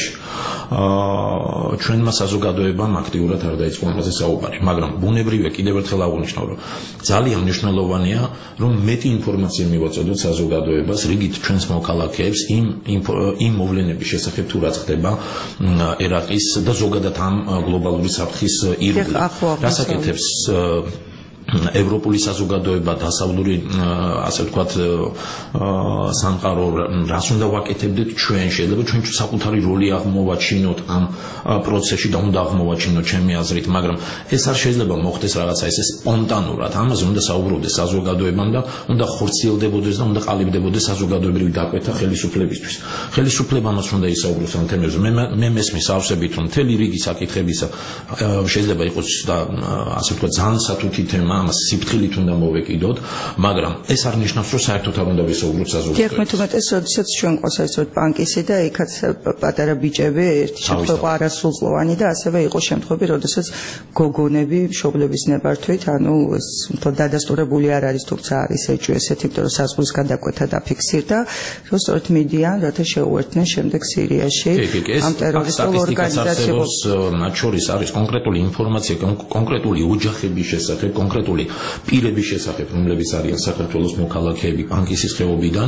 ჩვენმა საზოგადოებამ აქტიურად არ დაიწყო ამაზე საუბარი, მაგრამ ბუნებრივია, კიდევ ერთხელ აღნიშნავ, რომ ძალიან მნიშვნელოვანია, რომ მეტი ინფორმაცია მივაწოდოთ საზოგადოებას, რიგით ჩვენს მოქალაქეებს იმ მოვლენების შესახებ თუ რაც ხდება ერაყის და ზოგადად ამ გლობალური საფრთხის ირგვლივ. რას აკეთებს ევროპული საზოგადოება, დასავლური, ასე ვთქვათ, სამყარო, რას უნდა ვაკეთებდეთ ჩვენ? შეიძლება ჩვენ საკუთარი როლი აღმოვაჩინოთ ამ პროცესში და უნდა აღმოვაჩინოთ ჩემი აზრით, მაგრამ ეს არ შეიძლება მოხდეს რაღაცა ესე სპონტანურად. ამაზე უნდა საუბრობდეს საზოგადოებამ და უნდა ხორციელდებოდეს და უნდა ყალიბდებოდეს საზოგადოებრივი დაკვეთა ხელისუფლებისთვის. ხელისუფლებამაც უნდა ისაუბროს ამ თემებზე. მე მესმის ავსებით, რომ მთელი რიგი საკითხებისა შეიძლება იყოს და ასე ვთქვათ, ძალიან სათუთი თემა, ამას სიფრთხილით უნდა მოვეკიდოთ, მაგრამ ეს არ ნიშნავს, რომ საერთოდ არ უნდა ვისაუბროთ საზოგადოებასთან. მე თუმეტეს, როდესაც ჩვენ ყოსაისოთ ბანკისი და იქაც პატარა ბიჭები, ერთი შემთხვევა არასრულწლოვანი და ასევე იყო შემთხვევები, როდესაც გოგონები მშობლების ნებართვით, ანუ ეს დადასტურებული არ არის, თუმცა არის ეჭვი ესეთი, იმიტომ რომ საზღვრის გადაკვეთა დაფიქსირდა, რომ სწორედ მიდიან, რათა შეუერთდნენ შემდეგ სირიაში ამ ტერორისტულ ორგანიზაციებს. მათ შორის არის კონკრეტული ინფორმაცია, კონკრეტული ოჯახების შესახებ, კონკრეტული პირების შესახებ, რომლებიც არიან საქართველოს მოქალაქეები ბანკისის ხეობიდან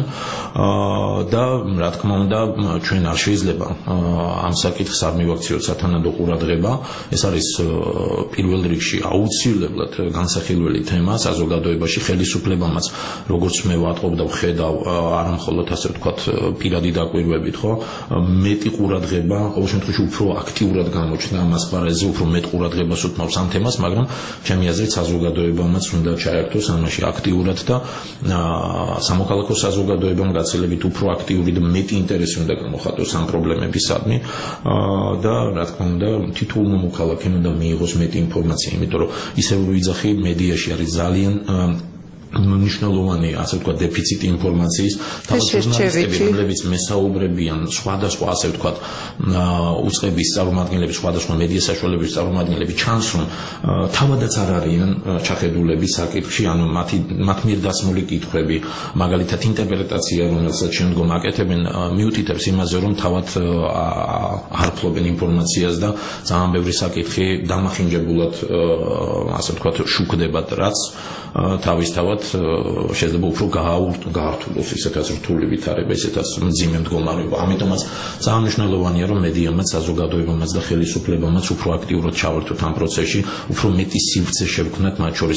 და რა თქმა უნდა, ჩვენ არ შეიძლება ამ საკითხს არ მივაქციოთ სათანადო ყურადღება. ეს არის პირველ რიგში აუცილებლად განსახილველი თემა საზოგადოებაში, ხელისუფლებამაც, როგორც მე ვატყობ და ვხედავ, არა მხოლოდ ასე ვთქვათ, პირადი დაკვირვებით, ხო, მეტი ყურადღება, ყოველ შემთხვევაში უფრო აქტიურად გამოჩნდა ამ ასპარეზზე, უფრო მეტ ყურადღებას უთმავს ამ თემას, მაგრამ ჩემი აზრით საზოგადოებამაც უნდა ჩაერთოს ამაში აქტიურად და სამოქალაქო საზოგადოებამ გაცილებით უფრო აქტიური და მეტი ინტერესი უნდა გამოხატოს ამ პრობლემებისადმი და რა თქმა უნდა თითოეულმა მოქალაქემ უნდა მიიღოს მეტი ინფორმაცია, იმიტომ რომ ისევ ვიძახი, მედიაში არის ძალიან მნიშვნელოვანი, ასე ვთქვათ, დეფიციტი ინფორმაციის, თავად ჟურნალისტები, რომლებიც მესაუბრებიან სხვადასხვა, ასე ვთქვათ, უწყების წარმომადგენლები, სხვადასხვა მედია საშუალებების წარმომადგენლები, ჩანს, რომ თავადაც არ არიან ჩახედულები საკითხში, ანუ მათ მიერ დასმული კითხვები, მაგალითად ინტერპრეტაცია, რომელსაც შემდგომ აკეთებენ, მიუთითებს იმაზე, რომ თავად არ ფლობენ ინფორმაციას და ძალიან ბევრი საკითხი დამახინჯებულად, ასე ვთქვათ, შუქდებათ, რაც თავისთავად შეიძლება უფრო გაართულოს ისეთაც რთული ვითარება, ისეთაც მძიმე მდგომარეობა. ამიტომაც ძალიან მნიშვნელოვანია, რომ მედიამაც, საზოგადოებამაც და ხელისუფლებამაც უფრო აქტიურად ჩავერთოთ ამ პროცესში, უფრო მეტი სივრცე შევქმნათ, მათ შორის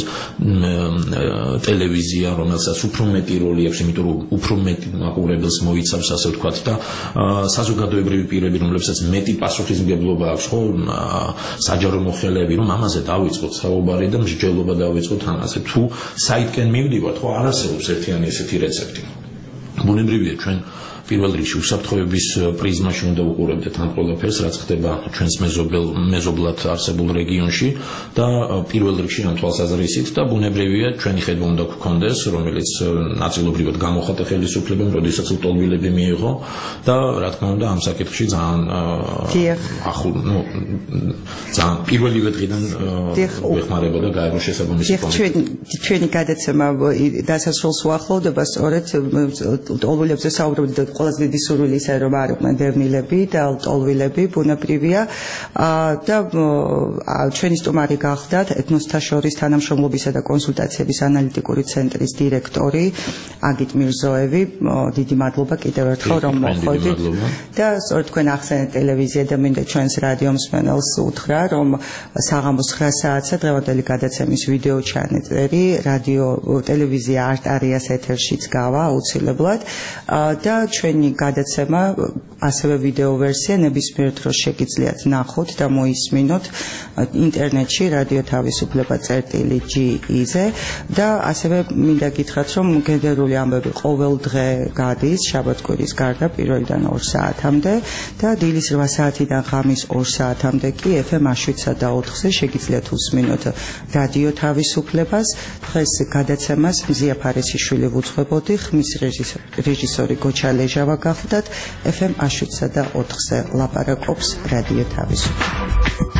ტელევიზია, რომელსაც უფრო მეტი როლი აქვს, იმიტომ რომ უფრო მეტი მაყურებელს მოიცავს, ასე ვთქვათ, და საზოგადოებრივი პირები, რომლებსაც მეტი პასუხისმგებლობა აქვს, ხო, საჯარო მოხელეები, რომ ამაზე დავიწყოთ საუბარი და მსჯელობა დავიწყოთ ამაზე. თუ საითკენ მივდივართ, ხო, არ არსებობს ერთიანი ესეთი რეცეპტი. ბუნებრივია, ჩვენ პირველ რიგში უსაფრთხოების პრიზმაში უნდა ვუყურებდეთ ამ ყველაფერს, რაც ხდება ჩვენს მეზობლად არსებულ რეგიონში და პირველ რიგში ამ თვალსაზრისით და ბუნებრივია, ჩვენი ხედვა უნდა გქონდეს, რომელიც ნაწილობრივად გამოხატა ხელისუფლებამ, როდესაც ლტოლვილები მიიღო და რა თქმა უნდა, ამ საკითხში ძალიან ძალიან პირველივე დღიდან ვეხმარებოდა გაეროს შესაბამისი კომიტეტი. ჩვენი გადაცემა დასასრულს უახლოვდება, სწორედ ლტოლვილებზე საუბრობთ ყველაზე დიდი სურვილი ისე რომ არ იყვნენ დევნილები და ტოლვილები, ბუნებრივია და ჩვენი სტუმარი გახდათ ეთნოსთა შორის თანამშრომლობისა და კონსულტაციების ანალიტიკური ცენტრის დირექტორი აგიტ მირზოევი. დიდი მადლობა კიდევ ერთხელ რომ მოხვედით და სწორედ თქვენ ახსენეთ ტელევიზია და მინდა ჩვენს რადიო მსმენელს უთხრა რომ საღამოს 9 საათზე დღევანდელი გადაცემის ვიდეო ჩანაწერი რადიო ტელევიზია არტარიას ეთერშიც გავა აუცილებლად და ჩვენი გადაცემა ასევე ვიდეო ვერსია ნებისმიერ დროს შეგიძლიათ ნახოთ და მოისმინოთ ინტერნეტში რადიო თავისუფლება.gi-ზე და ასევე მინდა გითხრათ რომ გენერალური ამბები ყოველ დღე გადის შაბათ-კვირის გარდა 1-დან 2 საათამდე და დილის 8 საათიდან ღამის 2 საათამდე კი FM 7-4-ზე შეგიძლიათ უსმინოთ რადიო თავისუფლებას. დღეს გადაცემას მზია ფარესიშვილი ვუძღვებოდი, ხმის რეჟისორი გოჩა ლეჟავა გახლდათ. FM 7-4-ზე ლაპარაკობს რადიო თავისუფლება.